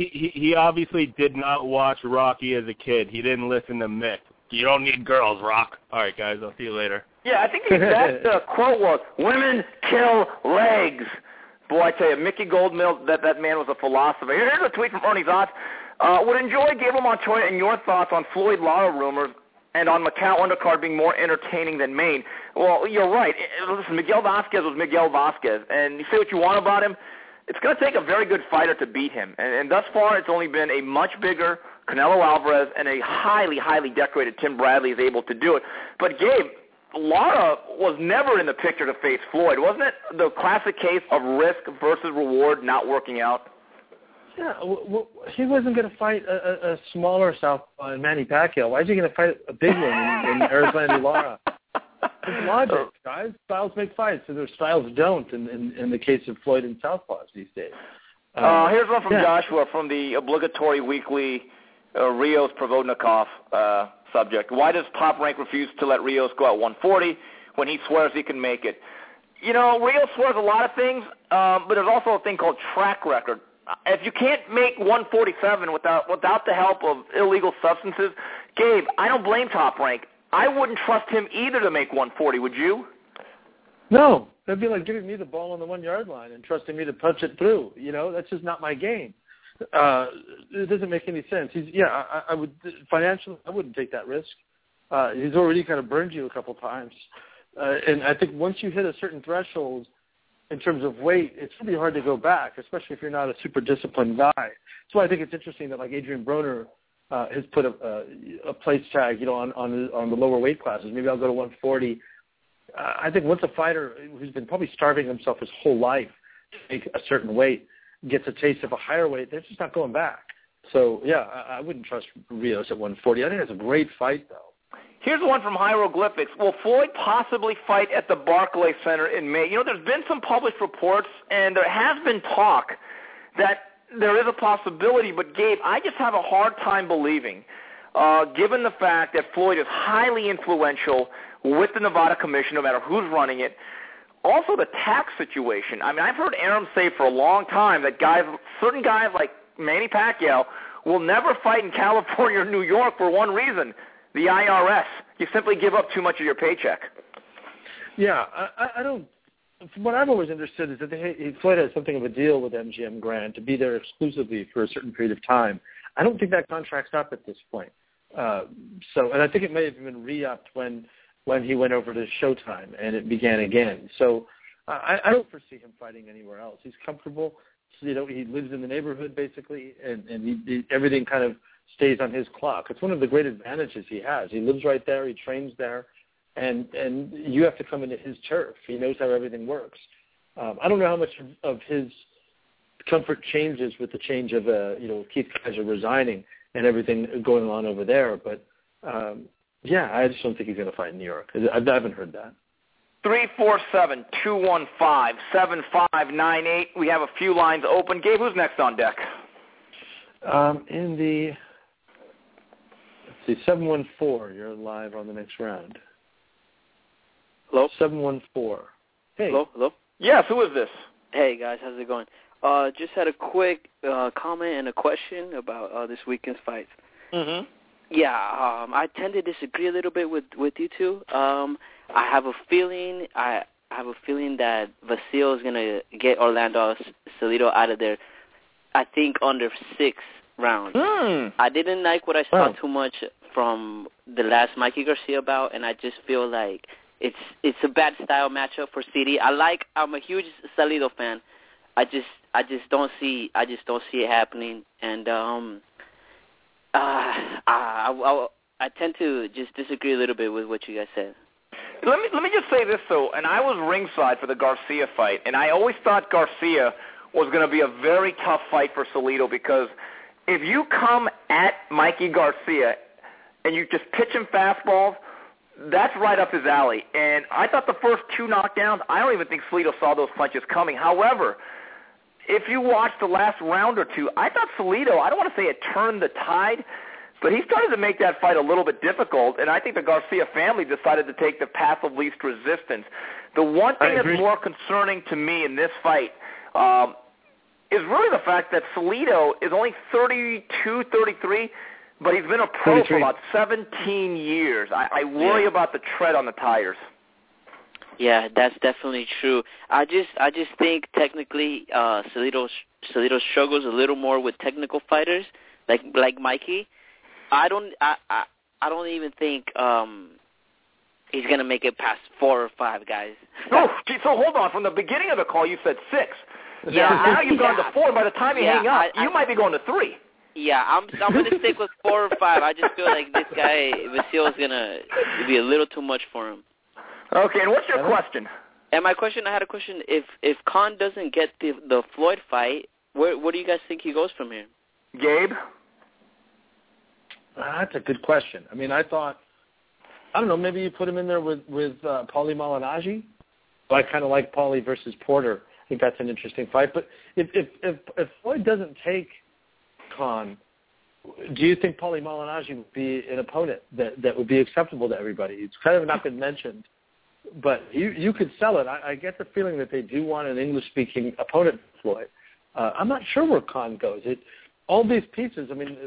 he obviously did not watch Rocky as a kid. He didn't listen to Mick. You don't need girls, Rock. All right, guys, I'll see you later. Yeah, I think the exact quote was, "Women kill legs." Boy, I tell you, Mickey Goldmill, that man was a philosopher. Here's a tweet from Ernie Zotz. Would enjoy Gabriel Montoya and your thoughts on Floyd Lara rumors and on Macau undercard being more entertaining than Maine. Well, you're right. Listen, Miguel Vasquez was Miguel Vasquez, and you say what you want about him, it's going to take a very good fighter to beat him. And thus far, it's only been a much bigger Canelo Alvarez and a highly, highly decorated Tim Bradley is able to do it. But, Gabe, Lara was never in the picture to face Floyd. Wasn't it the classic case of risk versus reward not working out? Yeah, well, he wasn't going to fight a smaller southpaw in Manny Pacquiao. Why is he going to fight a big one in Erislandy Lara? It's logic, guys. Styles make fights, and their styles don't in the case of Floyd and southpaws these days. Here's one from Joshua from the obligatory weekly Rios Provodnikov subject. Why does Top Rank refuse to let Rios go at 140 when he swears he can make it? You know, Rios swears a lot of things, but there's also a thing called track record. If you can't make 147 without the help of illegal substances, Gabe, I don't blame Top Rank. I wouldn't trust him either to make 140, would you? No. That'd be like giving me the ball on the 1 yard line and trusting me to punch it through. You know, that's just not my game. It doesn't make any sense. I would financially, I wouldn't take that risk. He's already kind of burned you a couple times, and I think once you hit a certain threshold in terms of weight, it's really hard to go back, especially if you're not a super disciplined guy. That's why I think it's interesting that like Adrian Broner has put a place tag, you know, on the lower weight classes. Maybe I'll go to 140. I think once a fighter who's been probably starving himself his whole life to make a certain weight gets a taste of a higher weight, they're just not going back. So, yeah, I wouldn't trust Rios at 140. I think that's a great fight, though. Here's one from Hieroglyphics. Will Floyd possibly fight at the Barclays Center in May? You know, there's been some published reports, and there has been talk that there is a possibility, but, Gabe, I just have a hard time believing, given the fact that Floyd is highly influential with the Nevada Commission, no matter who's running it. Also, the tax situation. I mean, I've heard Arum say for a long time that certain guys like Manny Pacquiao will never fight in California or New York for one reason, the IRS. You simply give up too much of your paycheck. Yeah, I don't – from what I've always understood is that Floyd has something of a deal with MGM Grand to be there exclusively for a certain period of time. I don't think that contract's up at this point. And I think it may have been re-upped when he went over to Showtime and it began again. So I don't foresee him fighting anywhere else. He's comfortable. You know, he lives in the neighborhood basically, and everything kind of stays on his clock. It's one of the great advantages he has. He lives right there. He trains there. And you have to come into his turf. He knows how everything works. I don't know how much of his comfort changes with the change of, Keith Kaiser resigning and everything going on over there. But, I just don't think he's going to fight in New York. I haven't heard that. 347-215-7598. We have a few lines open. Gabe, who's next on deck? In the 714, you're live on the next round. Hello? 714. Hey. Hello? Yes, who is this? Hey, guys, how's it going? Just had a quick comment and a question about this weekend's fights. Mm-hmm. Yeah, I tend to disagree a little bit with you two. I have a feeling that Vasil is gonna get Orlando Salido out of there. I think under 6 rounds. I didn't like what I saw too much from the last Mikey Garcia bout, and I just feel like it's a bad style matchup for CD. I'm a huge Salido fan. I just don't see it happening, and I tend to just disagree a little bit with what you guys said. Let me just say this, though, and I was ringside for the Garcia fight, and I always thought Garcia was going to be a very tough fight for Salido, because if you come at Mikey Garcia and you just pitch him fastballs, that's right up his alley. And I thought the first 2 knockdowns, I don't even think Salido saw those punches coming. However, if you watch the last round or 2, I thought Salido, I don't want to say it turned the tide, but he started to make that fight a little bit difficult, and I think the Garcia family decided to take the path of least resistance. The one thing that's more concerning to me in this fight is really the fact that Salido is only 32, 33, but he's been a pro for about 17 years. I worry about the tread on the tires. Yeah, that's definitely true. I just think technically Salido struggles a little more with technical fighters like Mikey. I don't even think he's gonna make it past 4 or 5 guys. Oh, gee, so hold on. From the beginning of the call, you said 6. Yeah, now you've gone to 4. By the time you hang up, you might be going to 3. Yeah, I'm gonna stick with 4 or 5. I just feel like this guy Vasil is gonna be a little too much for him. Okay, and what's your question? And my question, I had a question. If Khan doesn't get the Floyd fight, where do you guys think he goes from here? Gabe? That's a good question. I mean, I don't know, maybe you put him in there with Paulie Malignaggi. I kind of like Paulie versus Porter. I think that's an interesting fight. But if Floyd doesn't take Khan, do you think Paulie Malignaggi would be an opponent that would be acceptable to everybody? It's kind of not been mentioned, but you could sell it. I get the feeling that they do want an English-speaking opponent for Floyd. I'm not sure where Khan goes. All these pieces, I mean,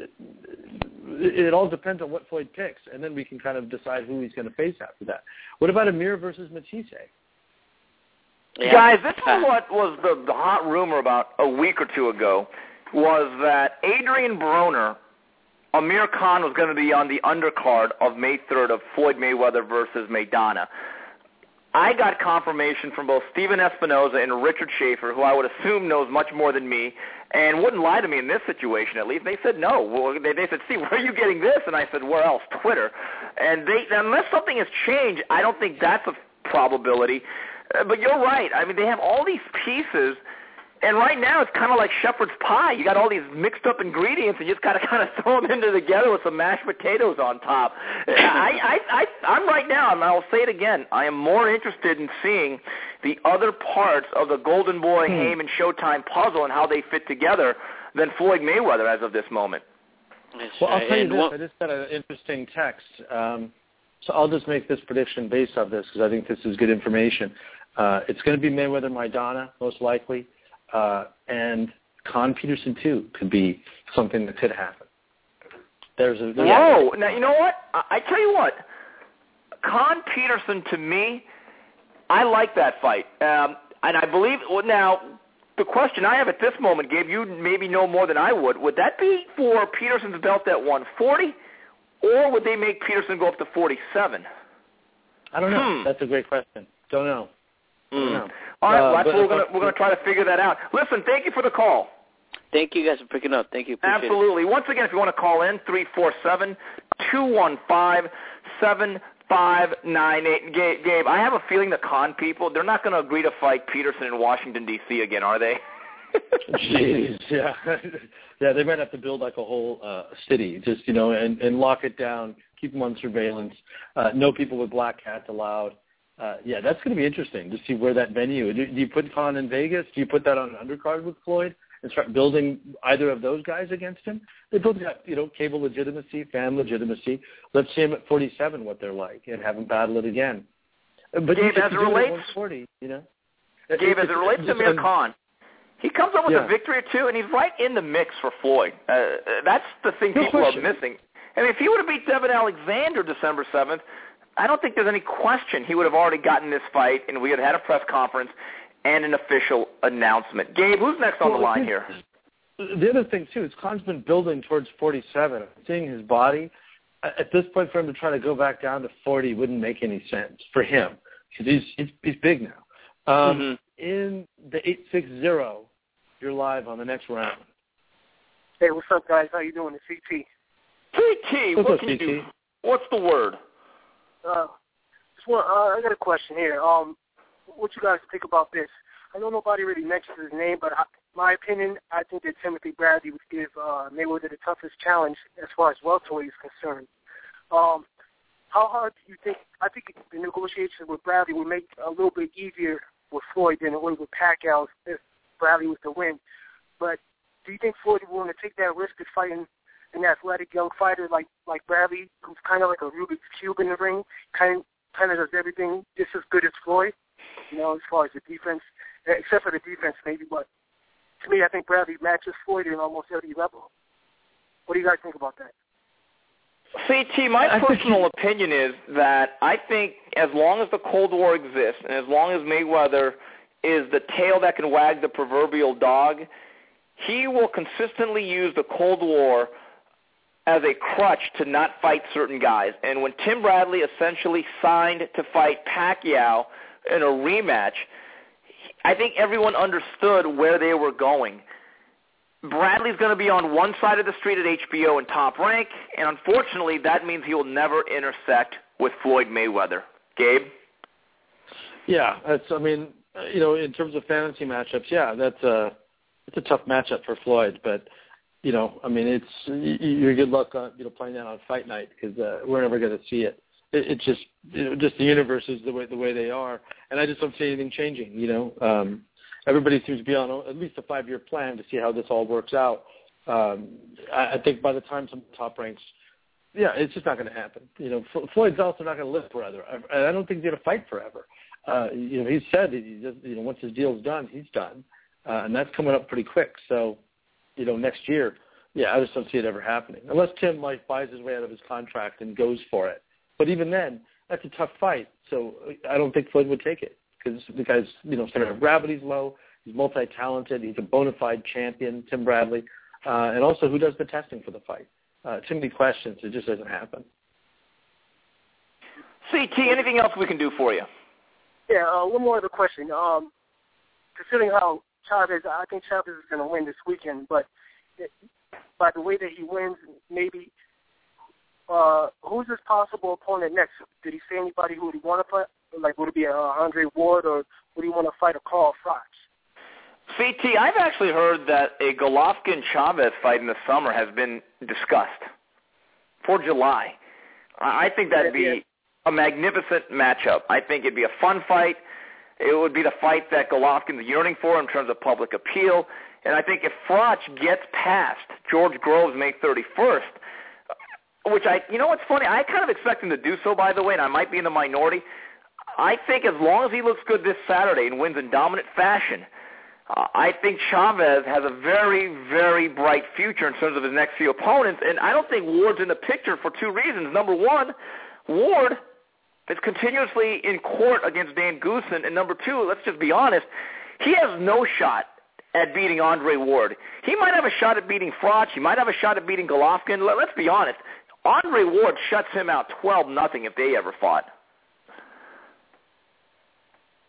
it all depends on what Floyd picks, and then we can kind of decide who he's going to face after that. What about Amir versus Matisse? Yeah. Guys, this is what was the hot rumor about a week or 2 ago, was that Adrian Broner, Amir Khan was going to be on the undercard of May 3rd of Floyd Mayweather versus Maidana. I got confirmation from both Steven Espinoza and Richard Schaefer, who I would assume knows much more than me, and wouldn't lie to me in this situation at least. They said no. Well, they said, Steve, where are you getting this? And I said, where else? Twitter. And unless something has changed, I don't think that's a probability. But you're right. I mean, they have all these pieces, and right now it's kind of like shepherd's pie. You got all these mixed up ingredients, and you just got to kind of throw them into together with some mashed potatoes on top. I'm right now, and I'll say it again, I am more interested in seeing the other parts of the Golden Boy, Heyman, Showtime puzzle and how they fit together than Floyd Mayweather as of this moment. Well, I'll tell you this. I just got an interesting text. So I'll just make this prediction based on this because I think this is good information. It's going to be Mayweather-Maidana, most likely. And Khan Peterson, too, could be something that could happen. Whoa! Now, you know what? I tell you what. Khan Peterson, to me, I like that fight. And I believe, now, the question I have at this moment, Gabe, you maybe know more than I would. Would that be for Peterson's belt at 140, or would they make Peterson go up to 47? I don't know. That's a great question. Don't know. All right, we're going to try to figure that out. Listen, thank you for the call. Thank you guys for picking up. Thank you. Appreciate Absolutely. Once again, if you want to call in, 347-215-7598. Gabe, I have a feeling the Khan people, they're not going to agree to fight Peterson in Washington, D.C. again, are they? Jeez, yeah. Yeah, they might have to build like a whole city, just, and lock it down, keep them on surveillance, no people with black hats allowed. Yeah, that's going to be interesting to see where that venue. Do you put Khan in Vegas? Do you put that on an undercard with Floyd and start building either of those guys against him? They both got, cable legitimacy, fan legitimacy. Let's see him at 47, what they're like, and have him battle it again. But Gabe, as it relates, 140, Gabe, as it relates to Amir Khan, he comes up with a victory or two, and he's right in the mix for Floyd. That's the thing people are missing. I mean, if he would have beat Devin Alexander December 7th, I don't think there's any question he would have already gotten this fight, and we had had a press conference and an official announcement. Gabe, who's next on the line here? The other thing, too, is Khan's been building towards 47. Seeing his body, at this point for him to try to go back down to 40 wouldn't make any sense for him because he's big now. In the 860, you're live on the next round. Hey, what's up, guys? How you doing? It's CT. CT, what can you do? What's the word? I got a question here. What you guys think about this? I know nobody really mentions his name, but my opinion, I think that Timothy Bradley would give Mayweather the toughest challenge as far as welterweight is concerned. How hard do you think? I think the negotiations with Bradley would make it a little bit easier with Floyd than it would with Pacquiao if Bradley was to win. But do you think Floyd would be willing to take that risk of fighting an athletic young fighter like Bradley, who's kind of like a Rubik's Cube in the ring, kind of does everything just as good as Floyd, as far as the defense, except for the defense maybe. But to me, I think Bradley matches Floyd in almost every level. What do you guys think about that? CT, my personal opinion is that I think as long as the Cold War exists and as long as Mayweather is the tail that can wag the proverbial dog, he will consistently use the Cold War as a crutch to not fight certain guys. And when Tim Bradley essentially signed to fight Pacquiao in a rematch, I think everyone understood where they were going. Bradley's going to be on one side of the street at HBO and Top Rank, and unfortunately that means he will never intersect with Floyd Mayweather. Gabe? Yeah, in terms of fantasy matchups, it's a tough matchup for Floyd, but it's you're good luck on playing that on fight night because we're never going to see it. It's just just the universe is the way they are, and I just don't see anything changing. Everybody seems to be on at least a 5-year plan to see how this all works out. I think by the time some top ranks, it's just not going to happen. Floyd's also not going to live forever, and I don't think he's going to fight forever. He said that he just, once his deal's done, he's done, and that's coming up pretty quick. So, next year, I just don't see it ever happening unless Tim buys his way out of his contract and goes for it. But even then, that's a tough fight. So I don't think Floyd would take it because the guy's, center of gravity's low. He's multi-talented. He's a bona fide champion, Tim Bradley. And also, who does the testing for the fight? Too many questions. It just doesn't happen. CT, anything else we can do for you? Yeah, one more other question. Considering how Chavez, I think Chavez is going to win this weekend, but by the way that he wins, maybe who's his possible opponent next? Did he say anybody who would he want to fight? Would it be Andre Ward, or would he want to fight a Carl Froch? CT, I've actually heard that a Golovkin-Chavez fight in the summer has been discussed for July. I think that'd be a magnificent matchup. I think it'd be a fun fight. It would be the fight that Golovkin's yearning for in terms of public appeal. And I think if Froch gets past George Groves May 31st, which what's funny, I kind of expect him to do so, by the way, and I might be in the minority. I think as long as he looks good this Saturday and wins in dominant fashion, I think Chavez has a very, very bright future in terms of his next few opponents, and I don't think Ward's in the picture for two reasons. Number one, Ward is continuously in court against Dan Goossen, and number two, let's just be honest, he has no shot at beating Andre Ward. He might have a shot at beating Froch. He might have a shot at beating Golovkin. Let's be honest. Andre Ward shuts him out 12-0 if they ever fought.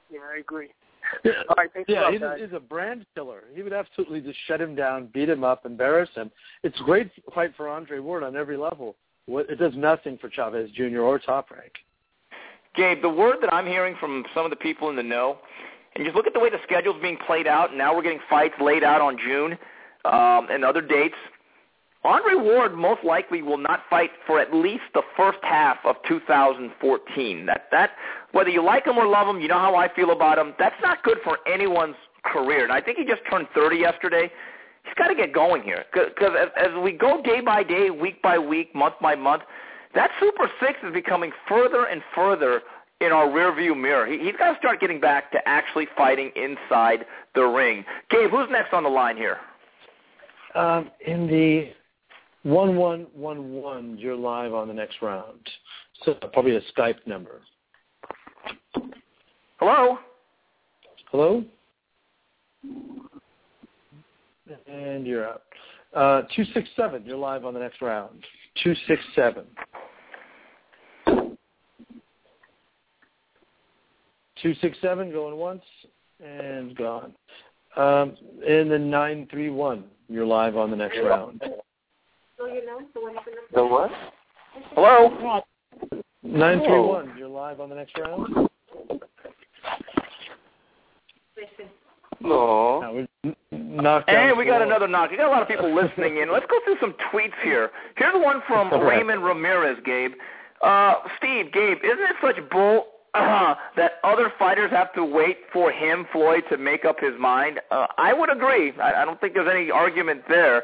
Yeah, I agree. Yeah, all right, thanks a lot, guys. He's a brand killer. He would absolutely just shut him down, beat him up, embarrass him. It's a great fight for Andre Ward on every level. It does nothing for Chavez Jr. or Top Rank. Gabe, the word that I'm hearing from some of the people in the know, and just look at the way the schedule's being played out, and now we're getting fights laid out on June and other dates. Andre Ward most likely will not fight for at least the first half of 2014. That whether you like him or love him, you know how I feel about him. That's not good for anyone's career. And I think he just turned 30 yesterday. He's got to get going here because as we go day by day, week by week, month by month, that Super 6 is becoming further and further in our rearview mirror. He's got to start getting back to actually fighting inside the ring. Gabe, who's next on the line here? In the 1111, you're live on the next round. So probably a Skype number. Hello? Hello? And you're out. 267, you're live on the next round. 267. 267, going once and gone. In the 931, you're live on the next round. The what? Hello? 931, you're live on the next round. No. Hey, we got another knock. We got a lot of people listening in. Let's go through some tweets here. Here's one from Raymond Ramirez, Gabe. Steve, Gabe, isn't it such bull that other fighters have to wait for him, Floyd, to make up his mind? I would agree. I don't think there's any argument there.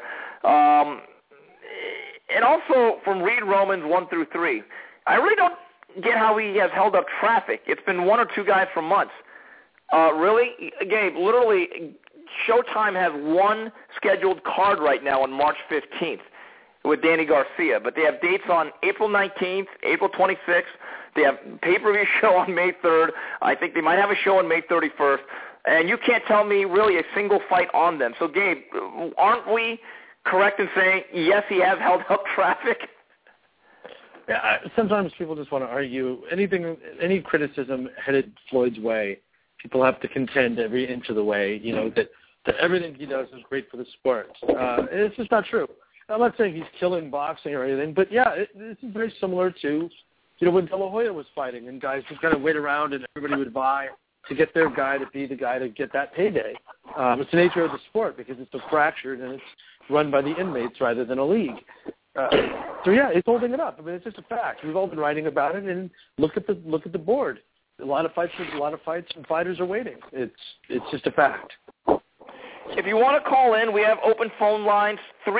And also from Reed Romans 1 through 3, I really don't get how he has held up traffic. It's been one or two guys for months. Really? Gabe, literally, Showtime has one scheduled card right now on March 15th with Danny Garcia, but they have dates on April 19th, April 26th. They have pay-per-view show on May 3rd. I think they might have a show on May 31st. And you can't tell me really a single fight on them. So, Gabe, aren't we correct in saying, yes, he has held up traffic? Yeah, sometimes people just want to argue. Any criticism headed Floyd's way, people have to contend every inch of the way, that everything he does is great for the sport. It's just not true. I'm not saying he's killing boxing or anything, but, yeah, this is very similar to, when De La Hoya was fighting and guys just kind of wait around and everybody would vie to get their guy to be the guy to get that payday. It's the nature of the sport because it's fractured and it's run by the inmates rather than a league. So yeah, it's holding it up. I mean, it's just a fact. We've all been writing about it, and look at the board. A lot of fights, and fighters are waiting. It's just a fact. If you want to call in, we have open phone lines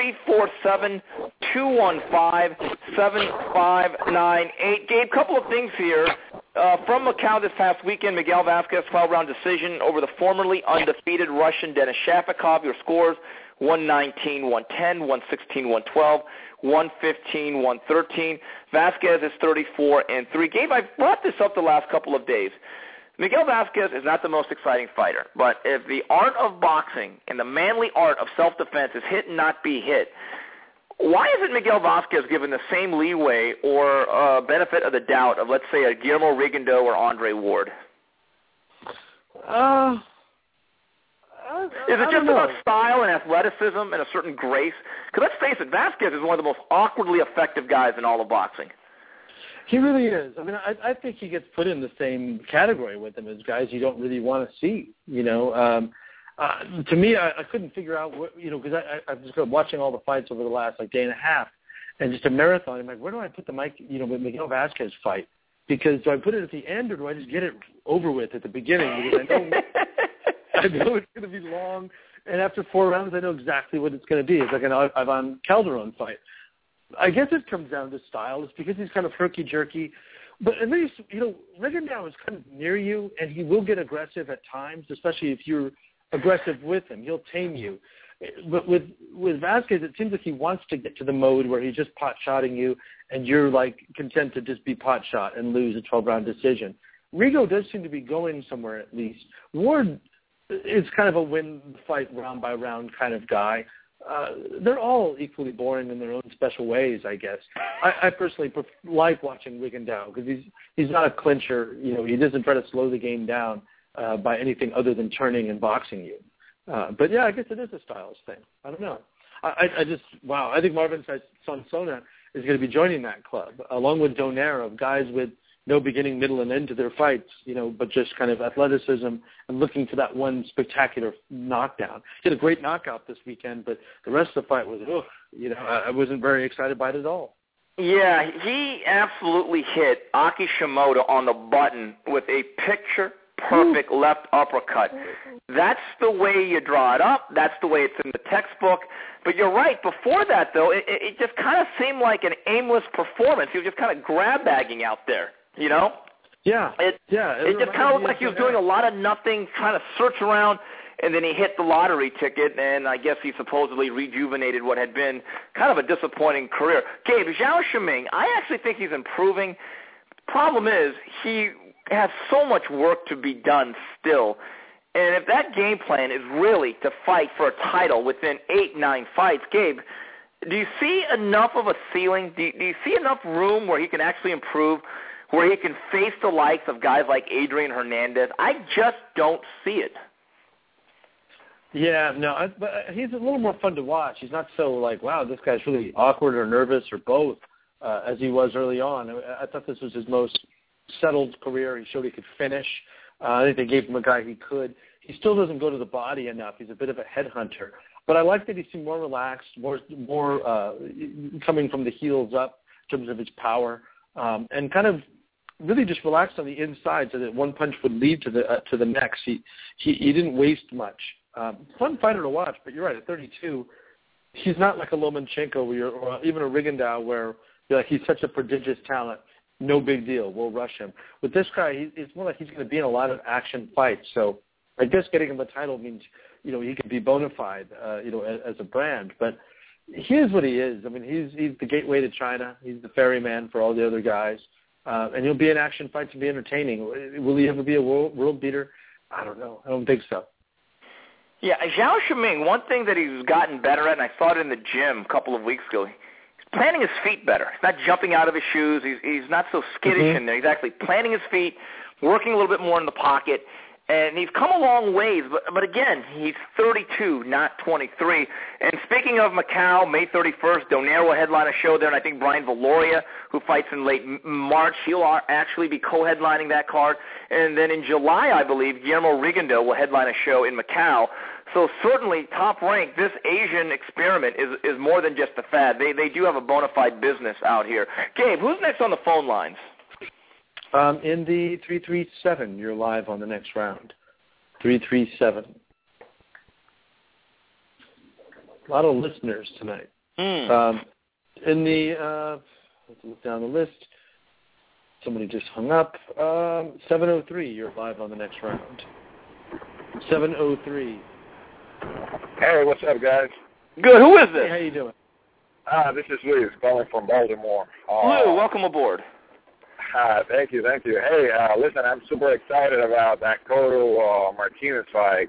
347-215-7598. Gabe, couple of things here. From Macau this past weekend, Miguel Vasquez 12-round decision over the formerly undefeated Russian Denis Shafikov. Your scores: 119-110, 116-112, 115-113. Vasquez is 34-3. Gabe, I've brought this up the last couple of days. Miguel Vasquez is not the most exciting fighter, but if the art of boxing and the manly art of self-defense is hit and not be hit, why isn't Miguel Vasquez given the same leeway or benefit of the doubt of, let's say, a Guillermo Rigondeaux or Andre Ward? Is it just about style and athleticism and a certain grace? Because let's face it, Vasquez is one of the most awkwardly effective guys in all of boxing. He really is. I mean, I think he gets put in the same category with them as guys you don't really want to see. To me, I couldn't figure out what, because I've just been watching all the fights over the last day and a half, and just a marathon. I'm like, where do I put the with Miguel Vasquez fight? Because do I put it at the end or do I just get it over with at the beginning? Because I know it's going to be long, and after 4 rounds, I know exactly what it's going to be. It's like an Ivan Calderon fight. I guess it comes down to style. It's because he's kind of herky-jerky. But at least, Rigondeaux is kind of near you, and he will get aggressive at times, especially if you're aggressive with him. He'll tame you. But with Vasquez, it seems like he wants to get to the mode where he's just pot-shotting you, and you're, content to just be pot-shot and lose a 12-round decision. Rigo does seem to be going somewhere at least. Ward is kind of a win-fight round-by-round kind of guy. They're all equally boring in their own special ways, I guess. I personally like watching Rigondeaux because he's not a clincher. He doesn't try to slow the game down. by anything other than turning and boxing you. But yeah, I guess it is a styles thing. I don't know. I think Marvin Sansona is going to be joining that club, along with Donaire, of guys with no beginning, middle, and end to their fights, but just kind of athleticism and looking for that one spectacular knockdown. He had a great knockout this weekend, but the rest of the fight was, I wasn't very excited by it at all. Yeah, he absolutely hit Aki Shimoda on the button with a picture-perfect left uppercut. That's the way you draw it up. That's the way it's in the textbook. But you're right. Before that, though, it just kind of seemed like an aimless performance. He was just kind of grab-bagging out there, Yeah. It just kind of looked like he was doing a lot of nothing, trying to search around, and then he hit the lottery ticket, and I guess he supposedly rejuvenated what had been kind of a disappointing career. Gabe, Zhao Shiming, I actually think he's improving. Problem is, he has so much work to be done still. And if that game plan is really to fight for a title within 8-9 fights, Gabe, do you see enough of a ceiling? Do you see enough room where he can actually improve, where he can face the likes of guys like Adrian Hernandez? I just don't see it. Yeah, no, but he's a little more fun to watch. He's not so like, wow, this guy's really awkward or nervous or both, as he was early on. I thought this was his most settled career. He showed he could finish. I think they gave him a guy he could. He still doesn't go to the body enough. He's a bit of a headhunter. But I like that he seemed more relaxed, more coming from the heels up in terms of his power, and kind of really just relaxed on the inside so that one punch would lead to the next. He didn't waste much. Fun fighter to watch, but you're right. At 32, he's not like a Lomachenko or even a Rigondeaux where you're like, he's such a prodigious talent. No big deal. We'll rush him. With this guy, it's more like he's going to be in a lot of action fights. So I guess getting him a title means, he could be bona fide, as a brand. But here's what he is. I mean, he's the gateway to China. He's the ferryman for all the other guys. And he'll be in action fights and be entertaining. Will he ever be a world beater? I don't know. I don't think so. Yeah, Zhao Shiming, one thing that he's gotten better at, and I saw it in the gym a couple of weeks ago, he's planting his feet better. He's not jumping out of his shoes. He's not so skittish in there. He's actually planting his feet, working a little bit more in the pocket, and he's come a long ways. But again, he's 32, not 23. And speaking of Macau, May 31st, Donaire will headline a show there, and I think Brian Valoria, who fights in late March, he'll actually be co-headlining that card. And then in July, I believe, Guillermo Rigondeaux will headline a show in Macau. So certainly, Top Rank, this Asian experiment is more than just a fad. They do have a bona fide business out here. Gabe, who's next on the phone lines? In the 337, you're live on the next round. 337. A lot of listeners tonight. In the, let's look down the list. Somebody just hung up. 703, you're live on the next round. 703. Hey, what's up, guys? Good. Who is this? Hey, how you doing? This is Luis calling from Baltimore. Lou, welcome aboard. Thank you. Hey, listen, I'm super excited about that Cotto Martinez fight.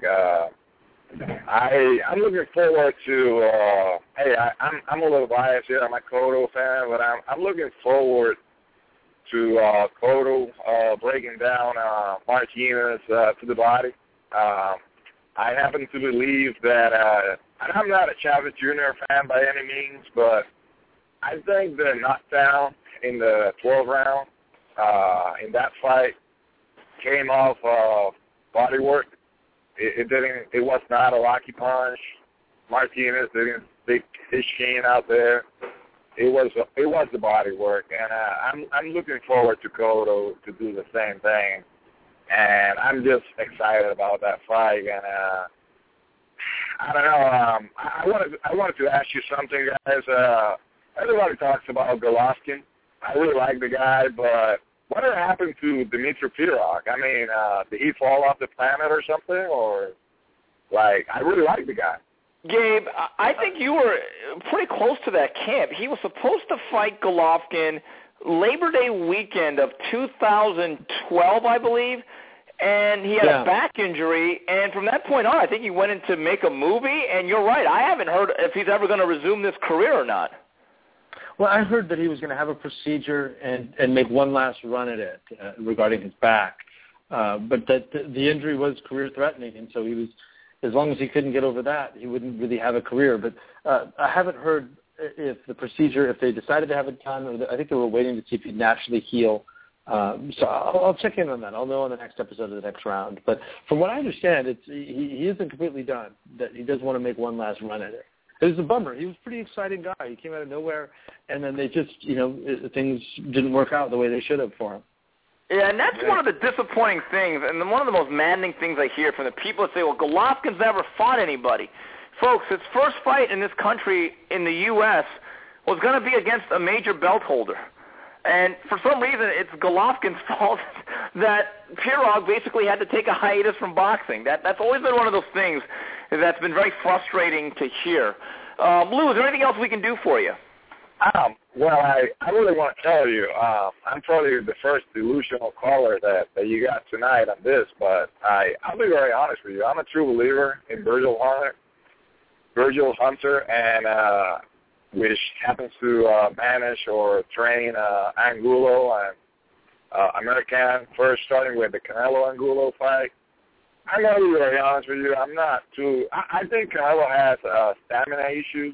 I'm looking forward to. I'm a little biased here. I'm a Cotto fan, but I'm looking forward to Cotto breaking down Martinez to the body. I happen to believe that I'm not a Chavez Jr. fan by any means, but I think the knockdown in the 12th round in that fight came off body work. It was not a lucky punch. Martinez didn't stick his chin out there. It was the body work, and I'm looking forward to Cotto to do the same thing. And I'm just excited about that fight. And I don't know. I wanted to ask you something, guys. Everybody talks about Golovkin. I really like the guy, but whatever happened to Dmitry Pirog? I mean, did he fall off the planet or something? Or, I really like the guy. Gabe, I think you were pretty close to that camp. He was supposed to fight Golovkin Labor Day weekend of 2012, I believe, and he had a back injury, and from that point on, I think he went in to make a movie, and you're right, I haven't heard if he's ever going to resume this career or not. Well, I heard that he was going to have a procedure and make one last run at it regarding his back. But that the injury was career-threatening, and so he was, as long as he couldn't get over that, he wouldn't really have a career. But I haven't heard if the procedure, if they decided to have it done, or I think they were waiting to see if he'd naturally heal. So I'll check in on that. I'll know on the next episode of the next round. But from what I understand, he isn't completely done, that he does want to make one last run at it. It was a bummer. He was a pretty exciting guy. He came out of nowhere, and then they just, things didn't work out the way they should have for him. Yeah, and that's one of the disappointing things, and one of the most maddening things I hear from the people that say, well, Golovkin's never fought anybody. Folks, his first fight in this country, in the U.S., was going to be against a major belt holder. And for some reason, it's Golovkin's fault that Pirog basically had to take a hiatus from boxing. That's always been one of those things that's been very frustrating to hear. Lou, is there anything else we can do for you? Well, I really want to tell you, I'm probably the first delusional caller that you got tonight on this, but I'll be very honest with you. I'm a true believer in Virgil Hunter, and which happens to manage or train Angulo and American, first starting with the Canelo-Angulo fight. I'm going to be very honest with you. I'm not too – I think Canelo has stamina issues,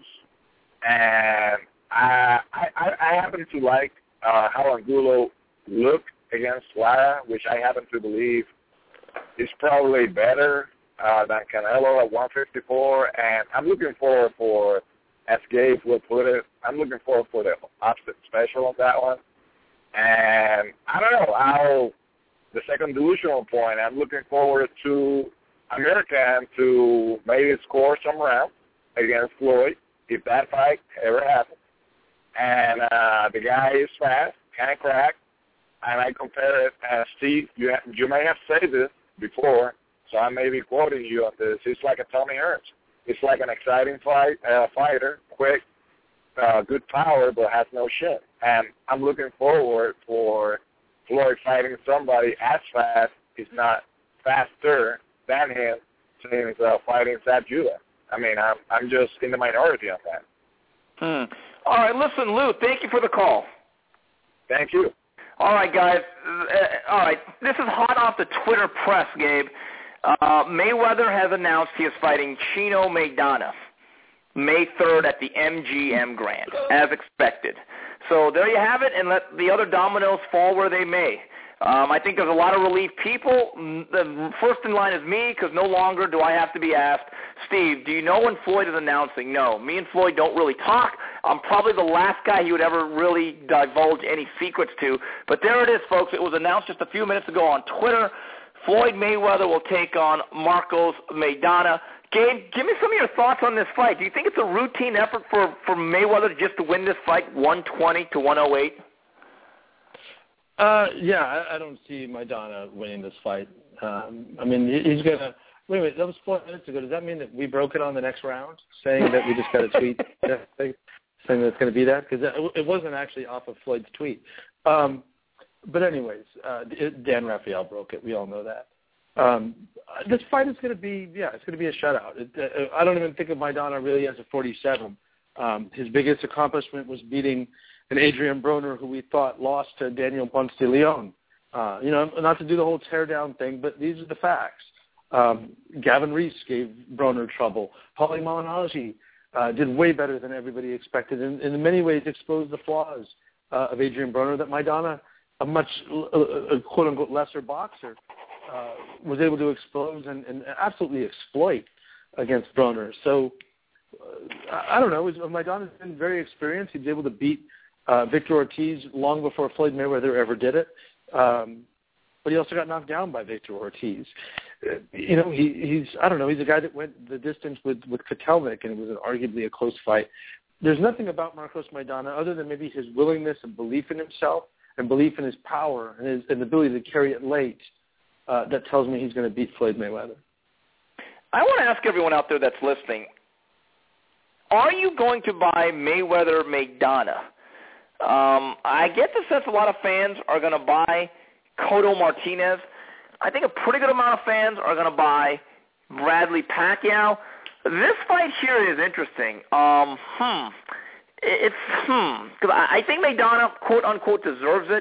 and I happen to like how Angulo looked against Lara, which I happen to believe is probably better than Canelo at 154, and I'm looking forward for, as Gabe will put it, I'm looking forward for the opposite special on that one. And I don't know how the second delusional point, I'm looking forward to American to maybe score some rounds against Floyd, if that fight ever happens. And the guy is fast, can crack, and I compare it, Steve, you may have said this before, so I may be quoting you on this. It's like a Tommy Hearns. It's like an exciting fighter, quick, good power, but has no shit. And I'm looking forward for Floyd fighting somebody as fast, if not faster than him, since fighting Zab Judah. I mean, I'm just in the minority on that. All right, listen, Lou, thank you for the call. Thank you. All right, guys. All right, this is hot off the Twitter press, Gabe. Mayweather has announced he is fighting Chino Maidana May 3rd at the MGM Grand, as expected. So there you have it, and let the other dominoes fall where they may. I think there's a lot of relieved people. The first in line is me, because no longer do I have to be asked, Steve, do you know when Floyd is announcing? No, me and Floyd don't really talk. I'm probably the last guy he would ever really divulge any secrets to. But there it is, folks. It was announced just a few minutes ago on Twitter. Floyd Mayweather will take on Marcos Maidana. Gabe, give me some of your thoughts on this fight. Do you think it's a routine effort for Mayweather just to win this fight 120 to 108? Yeah, I don't see Maidana winning this fight. I mean, he's going to – wait, that was 4 minutes ago. Does that mean that we broke it on the next round, saying that we just got a tweet saying that it's going to be that? Because it wasn't actually off of Floyd's tweet. But anyways, Dan Rafael broke it. We all know that. This fight is going to be, it's going to be a shutout. I don't even think of Maidana really as a 47. His biggest accomplishment was beating an Adrian Broner who we thought lost to Daniel Ponce de Leon. Not to do the whole tear-down thing, but these are the facts. Gavin Reese gave Broner trouble. Paulie Malignaggi did way better than everybody expected, and in many ways exposed the flaws of Adrian Broner that Maidana, a much quote-unquote lesser boxer, was able to expose and absolutely exploit against Broner. So, I don't know. Maidana's been very experienced. He was able to beat Victor Ortiz long before Floyd Mayweather ever did it. But he also got knocked down by Victor Ortiz. He's a guy that went the distance with Kotelnik, and it was arguably a close fight. There's nothing about Marcos Maidana other than maybe his willingness and belief in himself and belief in his power and his ability to carry it late that tells me he's going to beat Floyd Mayweather. I want to ask everyone out there that's listening, are you going to buy Mayweather Maidana? I get the sense a lot of fans are going to buy Cotto Martinez. I think a pretty good amount of fans are going to buy Bradley Pacquiao. This fight here is interesting. Because I think Maidana, quote-unquote, deserves it.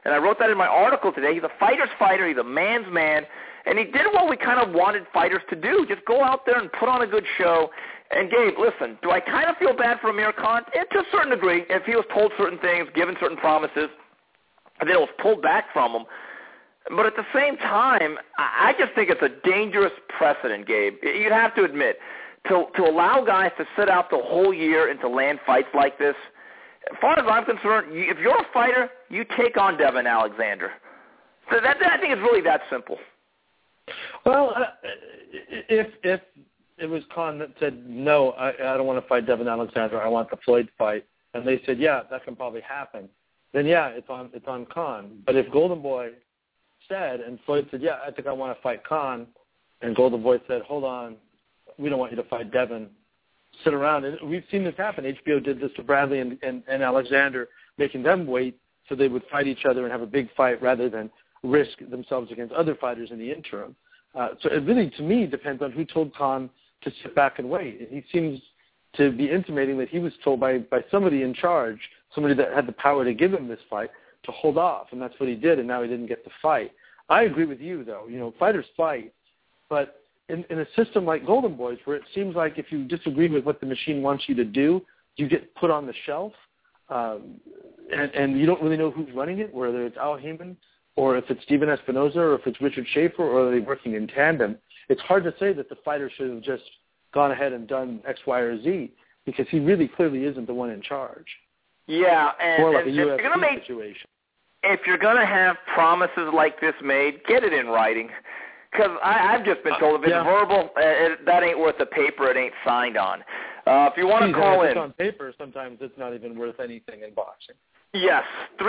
And I wrote that in my article today. He's a fighter's fighter. He's a man's man. And he did what we kind of wanted fighters to do, just go out there and put on a good show. And, Gabe, listen, do I kind of feel bad for Amir Khan? To a certain degree, if he was told certain things, given certain promises, and then it was pulled back from him. But at the same time, I just think it's a dangerous precedent, Gabe. You'd have to admit, to allow guys to sit out the whole year and to land fights like this, as far as I'm concerned, if you're a fighter, you take on Devin Alexander. So I think it's really that simple. Well, if it was Khan that said, no, I don't want to fight Devin Alexander, I want the Floyd fight, and they said, yeah, that can probably happen, then yeah, it's on Khan. But if Golden Boy said, and Floyd said, yeah, I think I want to fight Khan, and Golden Boy said, hold on, we don't want you to fight Devin, sit around. And we've seen this happen. HBO did this to Bradley and Alexander, making them wait so they would fight each other and have a big fight rather than risk themselves against other fighters in the interim. So it really, to me, depends on who told Khan to sit back and wait. He seems to be intimating that he was told by somebody in charge, somebody that had the power to give him this fight, to hold off, and that's what he did, and now he didn't get to fight. I agree with you, though. You know, fighters fight, but in a system like Golden Boy's, where it seems like if you disagree with what the machine wants you to do, you get put on the shelf, and you don't really know who's running it, whether it's Al Heyman or if it's Steven Espinoza or if it's Richard Schaefer, or are they working in tandem. It's hard to say that the fighter should have just gone ahead and done X, Y, or Z, because he really clearly isn't the one in charge. Yeah, and, more like and a UFC situation. If you're going to have promises like this made, get it in writing. Because I've just been told if it's verbal, that ain't worth the paper it ain't signed on. If you want to call in. If it's on paper, sometimes it's not even worth anything in boxing. Yes,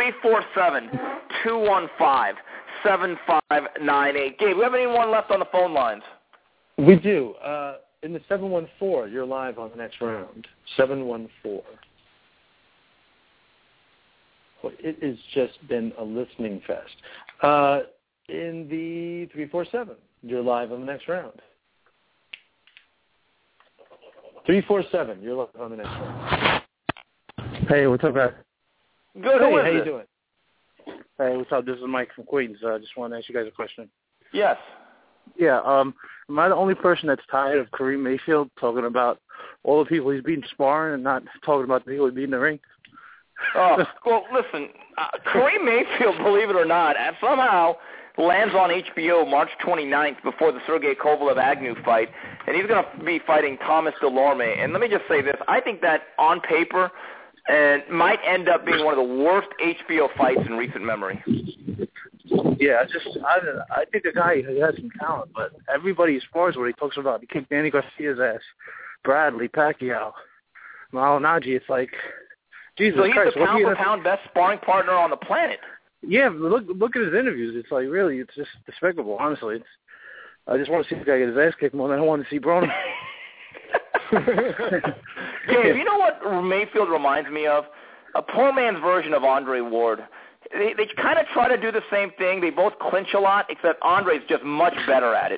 347-215-7598. Gabe, we have anyone left on the phone lines? We do. In the 714, you're live on the next round. 714. Well, it has just been a listening fest. In the 347, you're live on the next round. 347, you're live on the next round. Hey, what's up, guys? Good. Hey, how you doing? Hey, what's up? This is Mike from Queens. I just want to ask you guys a question. Yes. Yeah, am I the only person that's tired of Kareem Mayfield talking about all the people he's beaten sparring and not talking about the people he beat in the ring? Well, listen, Kareem Mayfield, believe it or not, somehow lands on HBO March 29th before the Sergey Kovalev-Agnew fight, and he's going to be fighting Thomas Delorme. And let me just say this. I think that on paper might end up being one of the worst HBO fights in recent memory. Yeah, I think the guy he has some talent, but everybody spars what he talks about. He kicked Danny Garcia's ass, Bradley, Pacquiao, Malignaggi. It's like, Jesus so he's Christ, the pound-for-pound best sparring partner on the planet. Yeah, look at his interviews. It's like, really, it's just despicable, honestly. I just want to see the guy get his ass kicked more than I want to see Broner. Dave, you know what Mayfield reminds me of? A poor man's version of Andre Ward. They kind of try to do the same thing. They both clinch a lot, except Andre's just much better at it.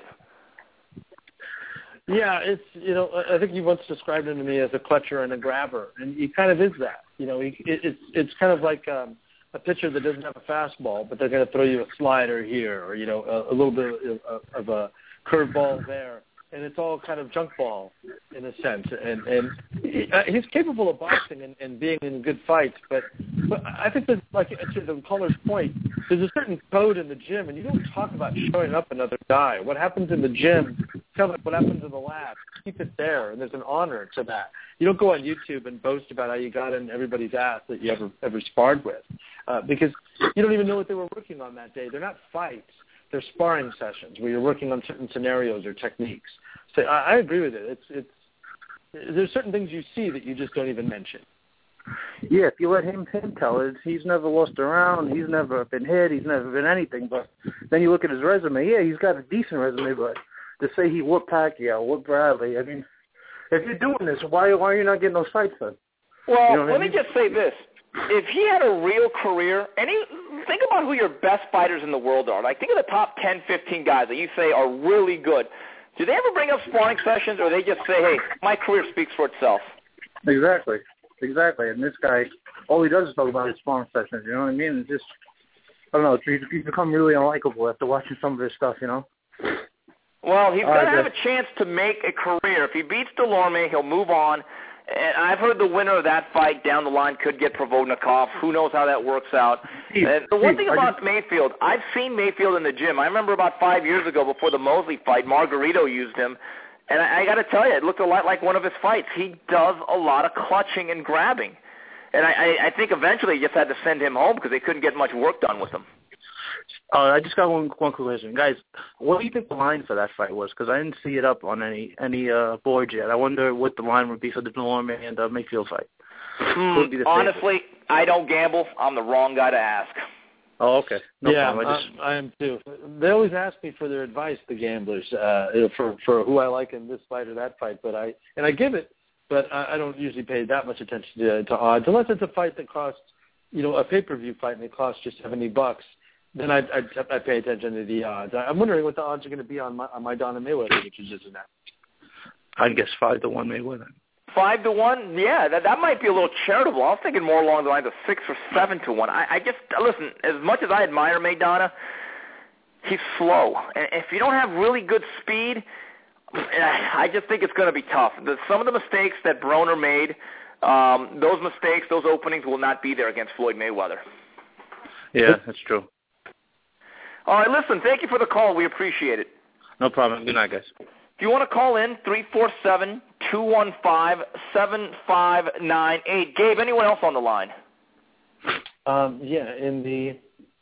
Yeah, I think you once described him to me as a clutcher and a grabber, and he kind of is that. It's kind of like a pitcher that doesn't have a fastball, but they're going to throw you a slider here, or a little bit of a curveball there, and it's all kind of junk ball in a sense. And he's capable of boxing and being in good fights, but I think that, like to the caller's point, there's a certain code in the gym, and you don't talk about showing up another guy. What happens in the gym, tell us what happens in the lab. Keep it there, and there's an honor to that. You don't go on YouTube and boast about how you got in everybody's ass that you ever sparred with, because you don't even know what they were working on that day. They're not fights. They're sparring sessions where you're working on certain scenarios or techniques. So I agree with it. There's certain things you see that you just don't even mention. Yeah, if you let him tell it, he's never lost a round, he's never been hit, he's never been anything. But then you look at his resume, yeah, he's got a decent resume, but to say he whooped Pacquiao, whooped Bradley, I mean, if you're doing this, why are you not getting those fights then? Well, let me just say this. If he had a real career, think about who your best fighters in the world are. Like, think of the top 10, 15 guys that you say are really good. Do they ever bring up sparring sessions, or they just say, hey, my career speaks for itself? Exactly. And this guy, all he does is talk about his sparring sessions, you know what I mean? It's just, don't know. He's become really unlikable after watching some of his stuff, you know. Well, he's going to have a chance to make a career. If he beats Delorme, he'll move on. And I've heard the winner of that fight down the line could get Provodnikov. Who knows how that works out? And the one thing about Mayfield, I've seen Mayfield in the gym. I remember about 5 years ago before the Mosley fight, Margarito used him. And I got to tell you, it looked a lot like one of his fights. He does a lot of clutching and grabbing. And I think eventually you just had to send him home because they couldn't get much work done with him. I just got one quick question. Guys, what do you think the line for that fight was? Because I didn't see it up on any board yet. I wonder what the line would be for the Delorme and Mayfield fight. Honestly, I don't gamble. I'm the wrong guy to ask. Oh, okay. No problem. I am too. They always ask me for their advice, the gamblers, for who I like in this fight or that fight. But I give it, but I don't usually pay that much attention to odds unless it's a fight that costs, a pay-per-view fight and it costs just $70. Then I pay attention to the odds. I'm wondering what the odds are going to be on Maidana Mayweather, which is just that. I'd guess 5-1 Mayweather. 5-1, yeah, that might be a little charitable. I was thinking more along the lines of 6 or 7-1. I just listen. As much as I admire Maidana, he's slow, and if you don't have really good speed, I just think it's going to be tough. Some of the mistakes that Broner made, those mistakes, those openings will not be there against Floyd Mayweather. Yeah, that's true. All right, listen, thank you for the call. We appreciate it. No problem. Good night, guys. If you want to call in, 347-215-7598. Gabe, anyone else on the line? Yeah, in the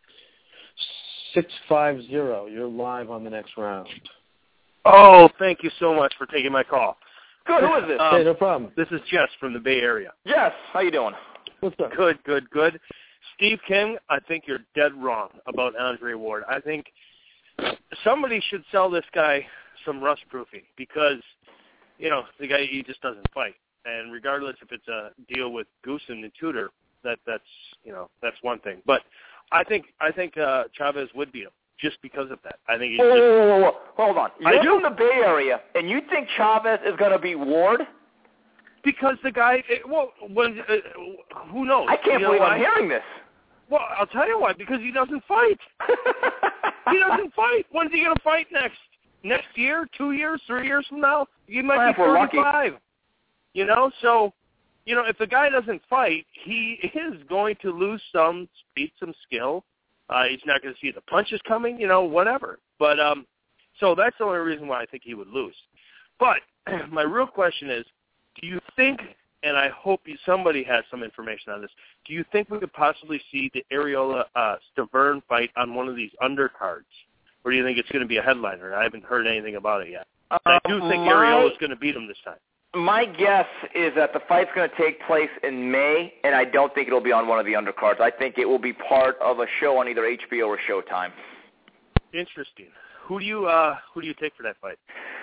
650, you're live on the next round. Oh, thank you so much for taking my call. Good. Who is this? Hey, no problem. This is Jess from the Bay Area. Jess, how you doing? What's up? Good. Steve King, I think you're dead wrong about Andre Ward. I think somebody should sell this guy some rust proofing because, the guy, he just doesn't fight. And regardless if it's a deal with Goossen and Tudor, that's one thing. But I think Chavez would beat him just because of that. I think he's Whoa. Hold on. You're from the Bay Area, and you think Chavez is going to beat Ward? Because the guy, who knows? I can't believe I'm hearing this. Well, I'll tell you why. Because he doesn't fight. He doesn't fight. When's he going to fight next? Next year? 2 years? 3 years from now? He might be 35. So, if the guy doesn't fight, he is going to lose some speed, some skill. He's not going to see the punches coming, whatever. But so that's the only reason why I think he would lose. But my real question is, do you think, and I hope somebody has some information on this, do you think we could possibly see the Arreola-Stavern fight on one of these undercards? Or do you think it's going to be a headliner? I haven't heard anything about it yet. I do think Arreola's going to beat him this time. My guess is that the fight's going to take place in May, and I don't think it'll be on one of the undercards. I think it will be part of a show on either HBO or Showtime. Interesting. Who do you take for that fight?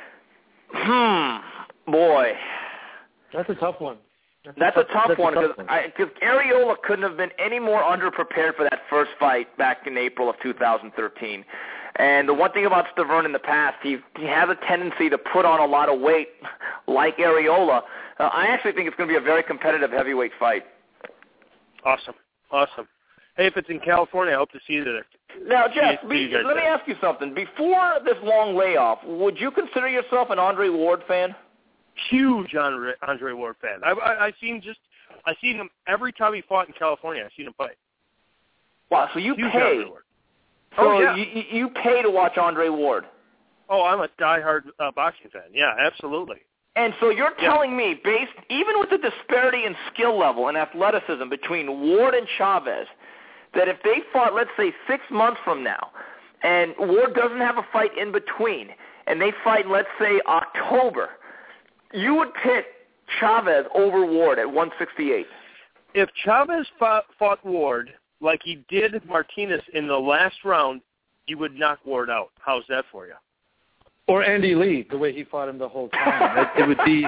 Boy. That's a tough one. That's a tough one because Arreola couldn't have been any more underprepared for that first fight back in April of 2013. And the one thing about Stavern in the past, he has a tendency to put on a lot of weight like Arreola. I actually think it's going to be a very competitive heavyweight fight. Awesome. Hey, if it's in California, I hope to see you there. Now, Jeff, let me ask you something. Before this long layoff, would you consider yourself an Andre Ward fan? Huge Andre Ward fan. I seen him every time he fought in California. I seen him fight. Wow, so you Huge pay. You pay to watch Andre Ward. Oh, I'm a diehard boxing fan. Yeah, absolutely. And so you're telling me, even with the disparity in skill level and athleticism between Ward and Chavez, that if they fought, let's say, 6 months from now, and Ward doesn't have a fight in between, and they fight, let's say, October, you would pick Chavez over Ward at 168. If Chavez fought Ward like he did Martinez in the last round, he would knock Ward out. How's that for you? Or Andy Lee, the way he fought him the whole time. It would be...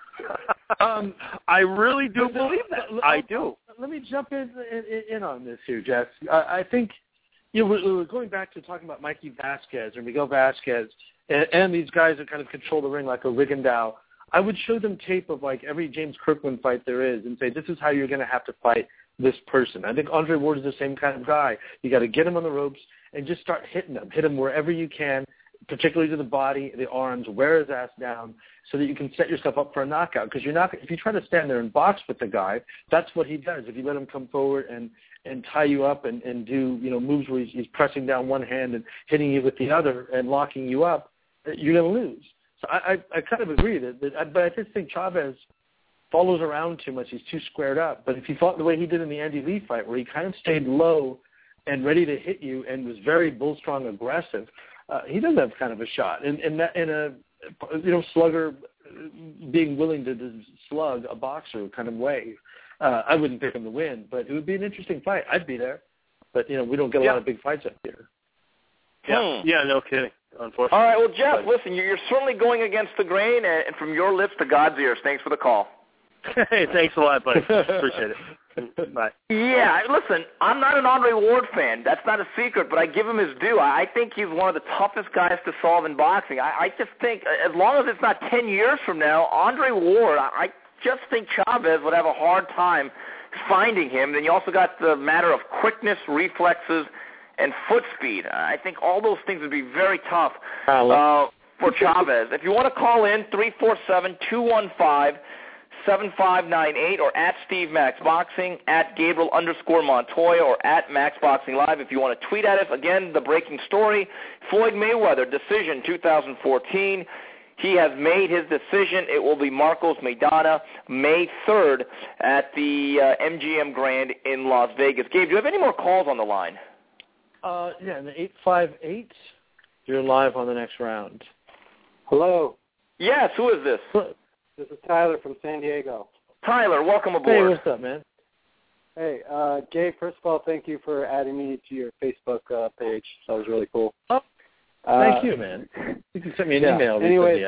I really do believe that. I do. Let me jump in on this here, Jess. I think, we're going back to talking about Mikey Vasquez or Miguel Vasquez, and these guys that kind of control the ring like a Rigondeaux. I would show them tape of like every James Kirkland fight there is and say, this is how you're going to have to fight. this person. I think Andre Ward is the same kind of guy. You got to get him on the ropes and just start hitting him. Hit him wherever you can, particularly to the body, the arms, wear his ass down so that you can set yourself up for a knockout. Because if you try to stand there and box with the guy, that's what he does. If you let him come forward and tie you up and do, moves where he's pressing down one hand and hitting you with the other and locking you up, you're going to lose. So I kind of agree but I just think Chavez follows around too much. He's too squared up. But if he fought the way he did in the Andy Lee fight, where he kind of stayed low and ready to hit you and was very bull strong aggressive, he does have kind of a shot. In a slugger being willing to slug a boxer kind of way. I wouldn't pick him to win, but it would be an interesting fight. I'd be there. But, we don't get a lot of big fights up here. Yeah, no kidding, unfortunately. All right, well, Jeff, listen, you're certainly going against the grain, and from your lips to God's ears. Thanks for the call. Hey, thanks a lot, buddy. Appreciate it. Bye. Yeah, listen, I'm not an Andre Ward fan. That's not a secret, but I give him his due. I think he's one of the toughest guys to solve in boxing. I just think, as long as it's not 10 years from now, Andre Ward, I just think Chavez would have a hard time finding him. Then you also got the matter of quickness, reflexes, and foot speed. I think all those things would be very tough for Chavez. If you want to call in, 347-215-7598 or at Steve Max Boxing, at Gabriel_Montoya, or at Max Boxing Live. If you want to tweet at us, again, the breaking story, Floyd Mayweather, decision 2014. He has made his decision. It will be Marcos Maidana, May 3rd at the MGM Grand in Las Vegas. Gabe, do you have any more calls on the line? In the 858, you're live on the next round. Hello. Yes, who is this? This is Tyler from San Diego. Tyler, welcome aboard. Hey, what's up, man? Hey, Gabe, first of all, thank you for adding me to your Facebook page. That was really cool. Oh, thank you, man. You can send me an email. Anyway,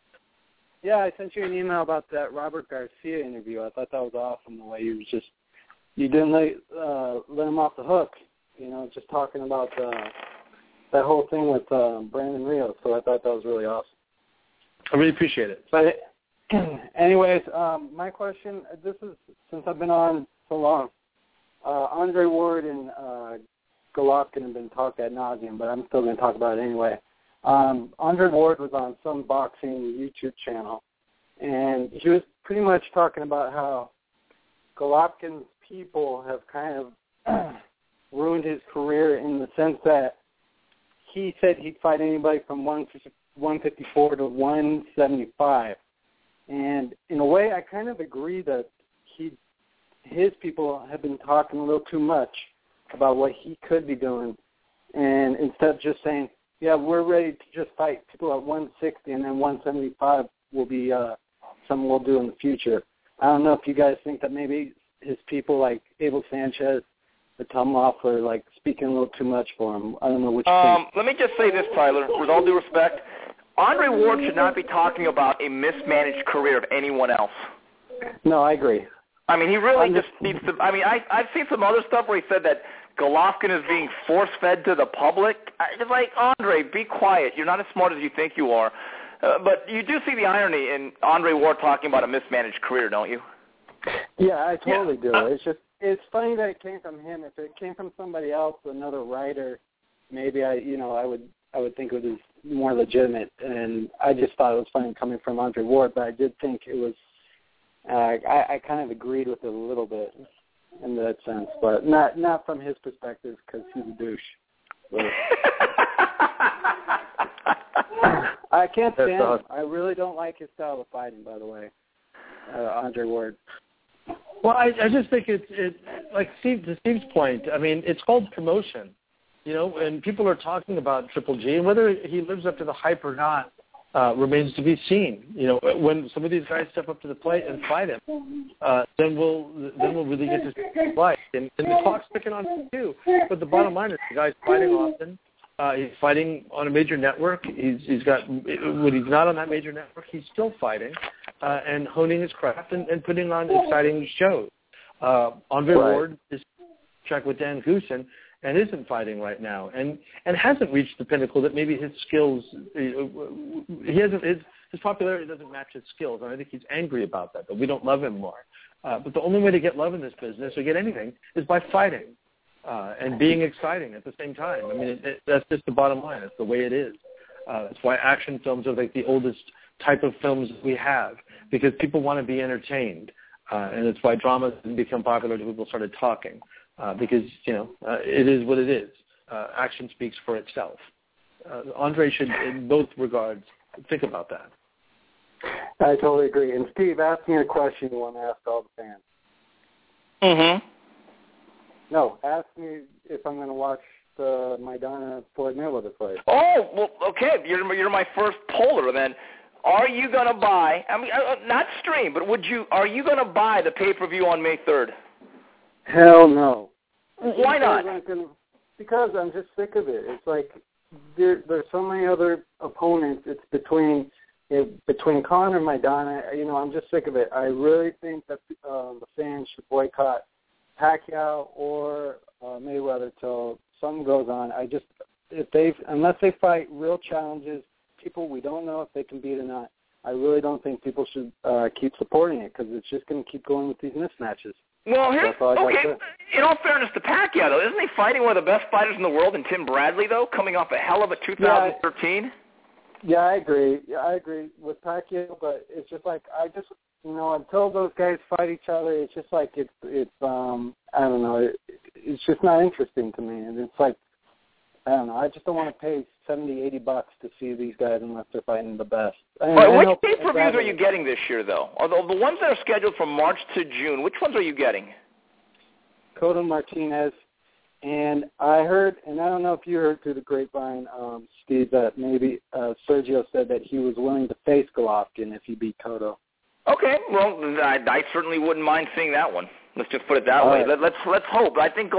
I sent you an email about that Robert Garcia interview. I thought that was awesome, the way you didn't let him off the hook, just talking about that whole thing with Brandon Rios. So I thought that was really awesome. I really appreciate it. But anyways, my question, this is, since I've been on so long, Andre Ward and Golovkin have been talked ad nauseum, but I'm still going to talk about it anyway. Andre Ward was on some boxing YouTube channel, and he was pretty much talking about how Golovkin's people have kind of ruined his career in the sense that he said he'd fight anybody from 154 to 175. And in a way, I kind of agree that his people have been talking a little too much about what he could be doing. And instead of just saying, yeah, we're ready to just fight people at 160 and then 175 will be something we'll do in the future. I don't know if you guys think that maybe his people like Abel Sanchez or Tom Loeffler are like speaking a little too much for him. I don't know what you think. Let me just say this, Tyler, with all due respect. Andre Ward should not be talking about a mismanaged career of anyone else. No, I agree. I mean, he really just needs to – I mean, I've seen some other stuff where he said that Golovkin is being force-fed to the public. It's like, Andre, be quiet. You're not as smart as you think you are. But you do see the irony in Andre Ward talking about a mismanaged career, don't you? Yeah, I totally do. It's funny that it came from him. If it came from somebody else, another writer, maybe I would think it was more legitimate. And I just thought it was funny coming from Andre Ward, but I did think it was. I kind of agreed with it a little bit in that sense, but not from his perspective because he's a douche. I can't stand him. I really don't like his style of fighting, by the way, Andre Ward. Well, I just think it's like to Steve's point. I mean, it's called promotion, and people are talking about Triple G, and whether he lives up to the hype or not remains to be seen. When some of these guys step up to the plate and fight him, then we'll really get to see fight. And the clock's picking on him too. But the bottom line is the guy's fighting often. He's fighting on a major network. He's got when he's not on that major network, he's still fighting and honing his craft and putting on exciting shows. Andre Ward is check with Dan Goosen and isn't fighting right now and hasn't reached the pinnacle that maybe his skills his popularity doesn't match his skills, and I think he's angry about that. But we don't love him more. But the only way to get love in this business or get anything is by fighting and being exciting at the same time. I mean, that's just the bottom line. It's the way it is. That's why action films are like the oldest type of films we have, because people want to be entertained. And it's why dramas didn't become popular until people started talking, because, it is what it is. Action speaks for itself. Andre should, in both regards, think about that. I totally agree. And Steve, ask me a question you want to ask all the fans. Mm-hmm. No, ask me if I'm going to watch the Maidana Floyd Mayweather fight. Oh, well, okay. You're my first poller then. Are you going to buy, not stream, but are you going to buy the pay-per-view on May 3rd? Hell no. Why not? Because I'm just sick of it. It's like there's so many other opponents. It's between Conor and Maidana. I'm just sick of it. I really think that the fans should boycott Pacquiao or Mayweather till something goes on. Unless they fight real challenges, people we don't know if they can beat or not, I really don't think people should keep supporting it, because it's just going to keep going with these mismatches. Well, in all fairness to Pacquiao, though, isn't he fighting one of the best fighters in the world in Tim Bradley, though, coming off a hell of a 2013? Yeah, I agree. I agree with Pacquiao, but it's just like until those guys fight each other, it's just like it's I don't know, it's just not interesting to me, and it's like, I don't know, I just don't want to pay $70-$80 to see these guys unless they're fighting the best. Which pay-per-views are you getting this year, though? Are the ones that are scheduled from March to June, which ones are you getting? Cotto Martinez, and I heard, and I don't know if you heard through the grapevine, Steve, that maybe Sergio said that he was willing to face Golovkin if he beat Cotto. Okay, well, I certainly wouldn't mind seeing that one. Let's just put it that way. Right. Let's hope. I think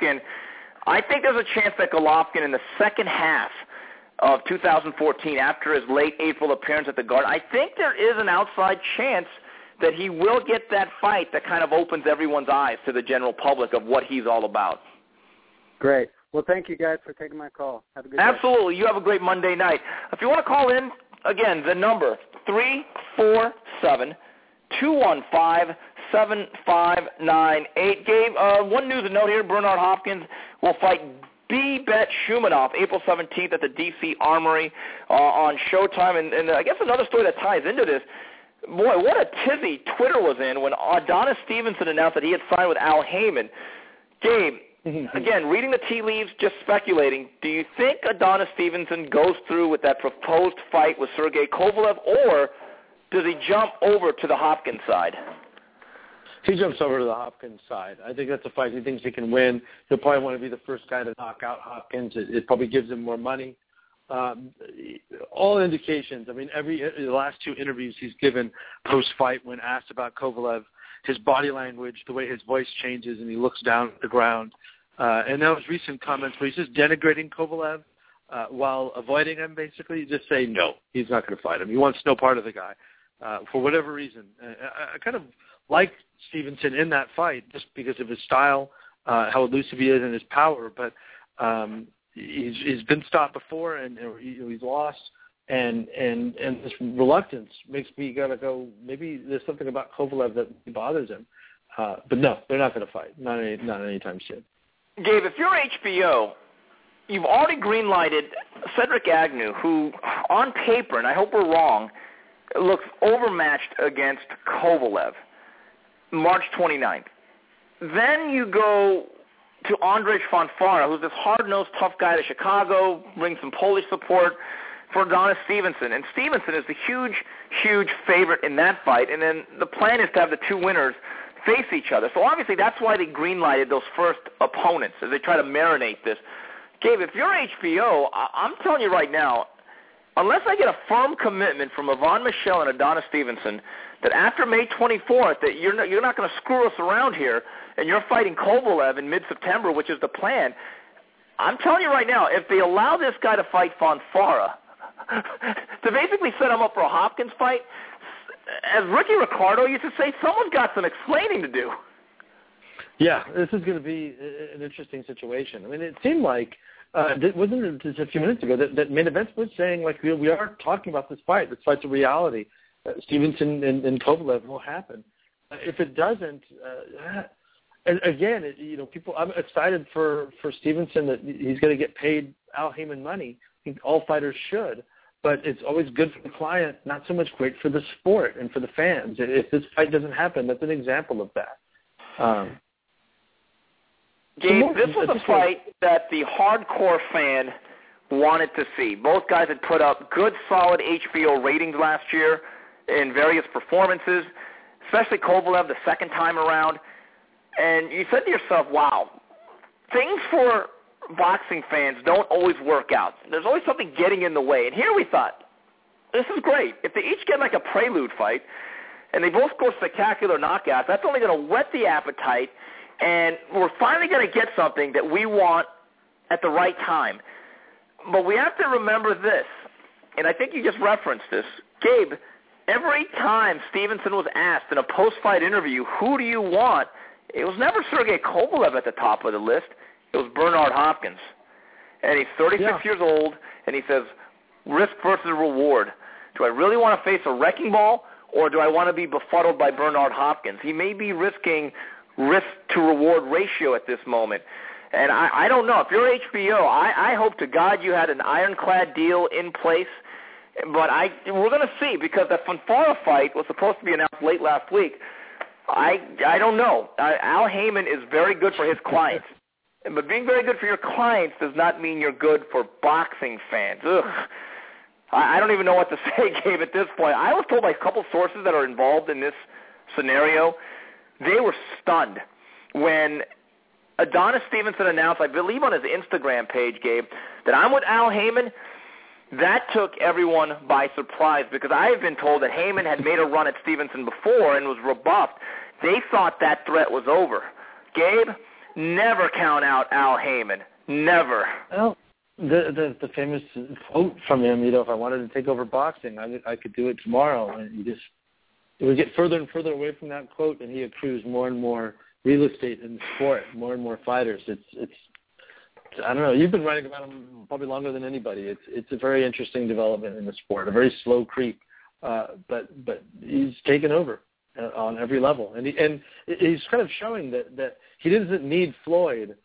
there's a chance that Golovkin in the second half of 2014, after his late April appearance at the Garden, I think there is an outside chance that he will get that fight that kind of opens everyone's eyes to the general public of what he's all about. Great. Well, thank you guys for taking my call. Have a good day. Absolutely. You have a great Monday night. If you want to call in, again, the number, 347-215-7598. Gabe, one news and note here, Bernard Hopkins will fight B-Bet Shumanov April 17th at the D.C. Armory on Showtime. And I guess another story that ties into this, boy, what a tizzy Twitter was in when Adonis Stevenson announced that he had signed with Al Heyman. Gabe, again, reading the tea leaves, just speculating, do you think Adonis Stevenson goes through with that proposed fight with Sergey Kovalev, or does he jump over to the Hopkins side? He jumps over to the Hopkins side. I think that's a fight he thinks he can win. He'll probably want to be the first guy to knock out Hopkins. It probably gives him more money. All indications, the last two interviews he's given post-fight when asked about Kovalev, his body language, the way his voice changes and he looks down at the ground. And now his recent comments where he's just denigrating Kovalev while avoiding him, basically, just saying no, he's not going to fight him. He wants no part of the guy for whatever reason. I kind of like Stevenson in that fight just because of his style, how elusive he is, and his power. But he's been stopped before, and he's lost, and this reluctance makes me gotta go. Maybe there's something about Kovalev that bothers him. But no, they're not going to fight. Not anytime soon. Gabe, if you're HBO, you've already green-lighted Cedric Agnew, who, on paper, and I hope we're wrong, looks overmatched against Kovalev, March 29th. Then you go to Andrzej Fonfara, who's this hard-nosed, tough guy to Chicago, brings some Polish support for Adonis Stevenson. And Stevenson is the huge, huge favorite in that fight. And then the plan is to have the two winners face each other. So obviously that's why they green-lighted those first opponents, as they try to marinate this. Gabe, if you're HBO, I'm telling you right now, unless I get a firm commitment from Yvonne Michelle and Adonis Stevenson that after May 24th that you're not going to screw us around here and you're fighting Kovalev in mid-September, which is the plan, I'm telling you right now, if they allow this guy to fight Fonfara, to basically set him up for a Hopkins fight, as Ricky Ricardo used to say, someone's got some explaining to do. Yeah, this is going to be an interesting situation. It seemed like, wasn't it just a few minutes ago, that Main Event was saying, like, we are talking about this fight. This fight's a reality. Stevenson and Kovalev will happen. If it doesn't, again, people. I'm excited for Stevenson that he's going to get paid Al Heyman money. I think all fighters should, but it's always good for the client, not so much great for the sport and for the fans. If this fight doesn't happen, that's an example of that. Gabe, this was a fight that the hardcore fan wanted to see. Both guys had put up good, solid HBO ratings last year in various performances, especially Kovalev the second time around. And you said to yourself, wow, things for boxing fans don't always work out. There's always something getting in the way. And here we thought, this is great. If they each get like a prelude fight and they both score spectacular knockouts, that's only going to whet the appetite, and we're finally going to get something that we want at the right time. But we have to remember this, and I think you just referenced this. Gabe, every time Stevenson was asked in a post-fight interview, who do you want, it was never Sergey Kovalev at the top of the list. It was Bernard Hopkins. And he's 36 years old, and he says, risk versus reward. Do I really want to face a wrecking ball, or do I want to be befuddled by Bernard Hopkins? He may be risking risk-to-reward ratio at this moment. And I don't know. If you're HBO, I hope to God you had an ironclad deal in place. But we're going to see, because the Fonfara fight was supposed to be announced late last week. I don't know. Al Heyman is very good for his clients. But being very good for your clients does not mean you're good for boxing fans. Ugh. I don't even know what to say, Gabe, at this point. I was told by a couple sources that are involved in this scenario, they were stunned when Adonis Stevenson announced, I believe on his Instagram page, Gabe, that I'm with Al Heyman. That took everyone by surprise, because I have been told that Heyman had made a run at Stevenson before and was rebuffed. They thought that threat was over. Gabe, never count out Al Heyman. Never. Well, the famous quote from him, if I wanted to take over boxing, I could do it tomorrow. And it would get further and further away from that quote, and he accrues more and more real estate in the sport, more and more fighters. It's I don't know. You've been writing about him probably longer than anybody. It's a very interesting development in the sport, a very slow creep, but he's taken over on every level, and he's kind of showing that he doesn't need Floyd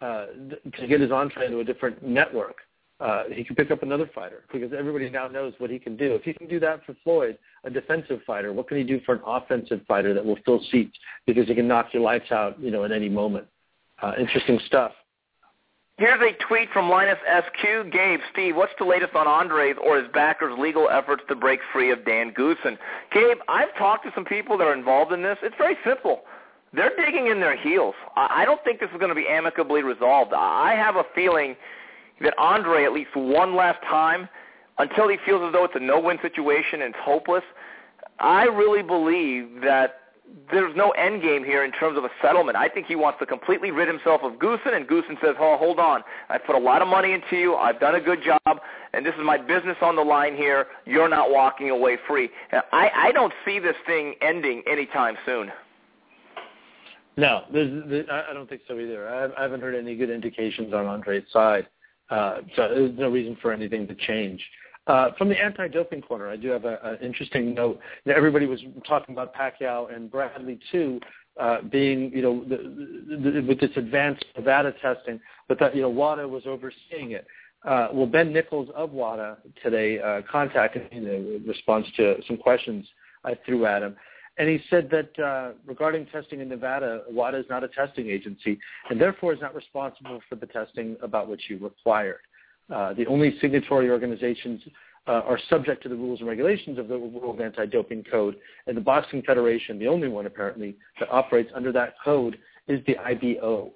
to get his entree into a different network. He can pick up another fighter, because everybody now knows what he can do. If he can do that for Floyd, a defensive fighter, what can he do for an offensive fighter that will fill seats, because he can knock your lights out, at any moment. Interesting stuff. Here's a tweet from Linus SQ. Gabe, Steve, what's the latest on Andres or his backers' legal efforts to break free of Dan Goossen? Gabe, I've talked to some people that are involved in this. It's very simple. They're digging in their heels. I don't think this is going to be amicably resolved. I have a feeling that Andre, at least one last time, until he feels as though it's a no-win situation and it's hopeless, I really believe that there's no end game here in terms of a settlement. I think he wants to completely rid himself of Goossen, and Goossen says, oh, hold on. I put a lot of money into you. I've done a good job, and this is my business on the line here. You're not walking away free. I don't see this thing ending anytime soon. No, I don't think so either. I haven't heard any good indications on Andre's side, so there's no reason for anything to change. From the anti-doping corner, I do have an interesting note. Everybody was talking about Pacquiao and Bradley, too, being, with this advanced Nevada testing, but that, WADA was overseeing it. Well, Ben Nichols of WADA today contacted me in response to some questions I threw at him. And he said that regarding testing in Nevada, WADA is not a testing agency and therefore is not responsible for the testing about which you required. The only signatory organizations are subject to the rules and regulations of the World Anti-Doping Code, and the Boxing Federation, the only one apparently that operates under that code, is the IBO.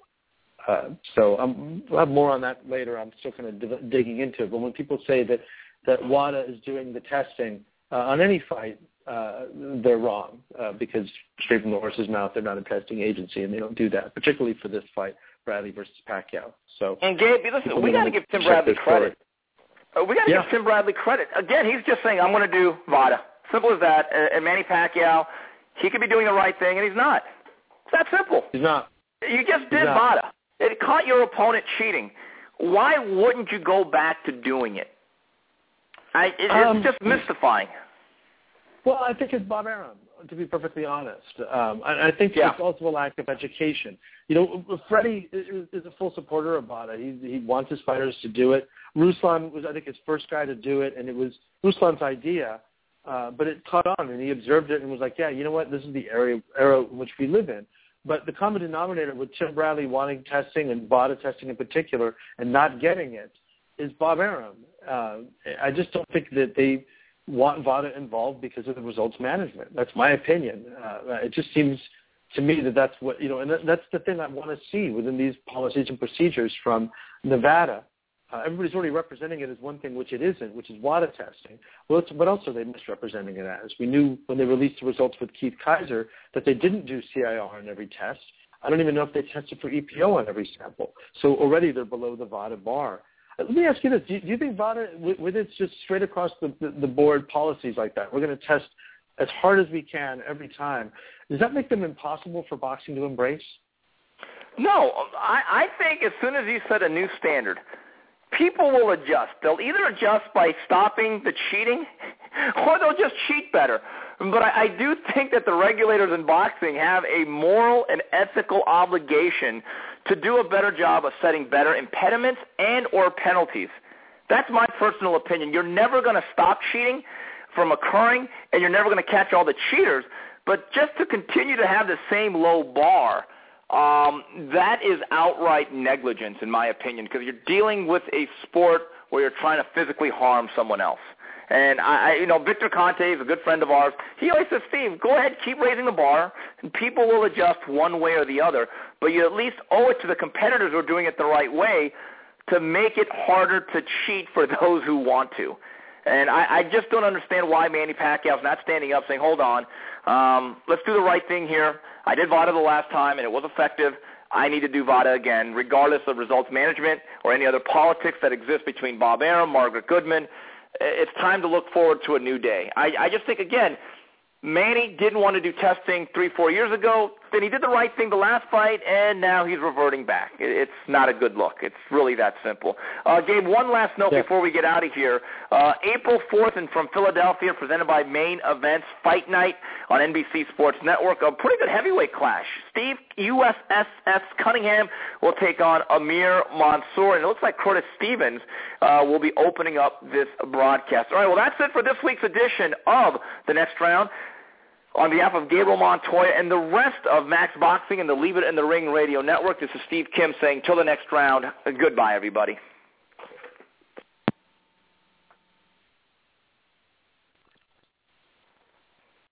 So we'll have more on that later. I'm still kind of digging into it. But when people say that WADA is doing the testing on any fight, they're wrong, because straight from the horse's mouth, they're not a testing agency, and they don't do that, particularly for this fight, Bradley versus Pacquiao. So, and Gabe, listen, we got to give Tim Bradley credit. We got to give Tim Bradley credit. Again, he's just saying, I'm going to do VADA. Simple as that. And Manny Pacquiao, he could be doing the right thing, and he's not. It's that simple. He's not. You just did VADA. It caught your opponent cheating. Why wouldn't you go back to doing it? It's just mystifying. Well, I think it's Bob Arum, to be perfectly honest. I think it's also a lack of education. Freddie is a full supporter of Vada. He wants his fighters to do it. Ruslan was, I think, his first guy to do it, and it was Ruslan's idea, but it caught on, and he observed it and was like, yeah, you know what, this is the era in which we live in. But the common denominator with Tim Bradley wanting testing and Vada testing in particular and not getting it is Bob Arum. I just don't think that they want Vada involved because of the results management. That's my opinion. It just seems to me that that's what, and that's the thing I want to see within these policies and procedures from Nevada. Everybody's already representing it as one thing, which it isn't, which is WADA testing. Well, what else are they misrepresenting it as? We knew when they released the results with Keith Kaiser that they didn't do CIR on every test. I don't even know if they tested for EPO on every sample. So already they're below the VADA bar. Let me ask you this. Do you think VADA, with its just straight across the board policies like that, we're going to test as hard as we can every time, does that make them impossible for boxing to embrace? No. I think as soon as you set a new standard, people will adjust. They'll either adjust by stopping the cheating or they'll just cheat better. But I do think that the regulators in boxing have a moral and ethical obligation to do a better job of setting better impediments and or penalties. That's my personal opinion. You're never going to stop cheating from occurring, and you're never going to catch all the cheaters. But just to continue to have the same low bar, that is outright negligence, in my opinion, because you're dealing with a sport where you're trying to physically harm someone else. And Victor Conte is a good friend of ours. He always says, Steve, go ahead, keep raising the bar, and people will adjust one way or the other. But you at least owe it to the competitors who are doing it the right way to make it harder to cheat for those who want to. And I just don't understand why Manny Pacquiao's not standing up saying, hold on, let's do the right thing here. I did VADA the last time, and it was effective. I need to do VADA again, regardless of results management or any other politics that exist between Bob Arum, Margaret Goodman. It's time to look forward to a new day. I just think, again, Manny didn't want to do testing 3-4 years ago. Then he did the right thing the last fight, and now he's reverting back. It's not a good look. It's really that simple. Gabe, one last note before we get out of here. April 4th and from Philadelphia, presented by Main Events Fight Night on NBC Sports Network. A pretty good heavyweight clash. Steve USSS Cunningham will take on Amir Mansour, and it looks like Curtis Stevens will be opening up this broadcast. All right, well, that's it for this week's edition of The Next Round. On behalf of Gabriel Montoya and the rest of Max Boxing and the Leave It in the Ring Radio Network, this is Steve Kim saying, till the next round, goodbye, everybody.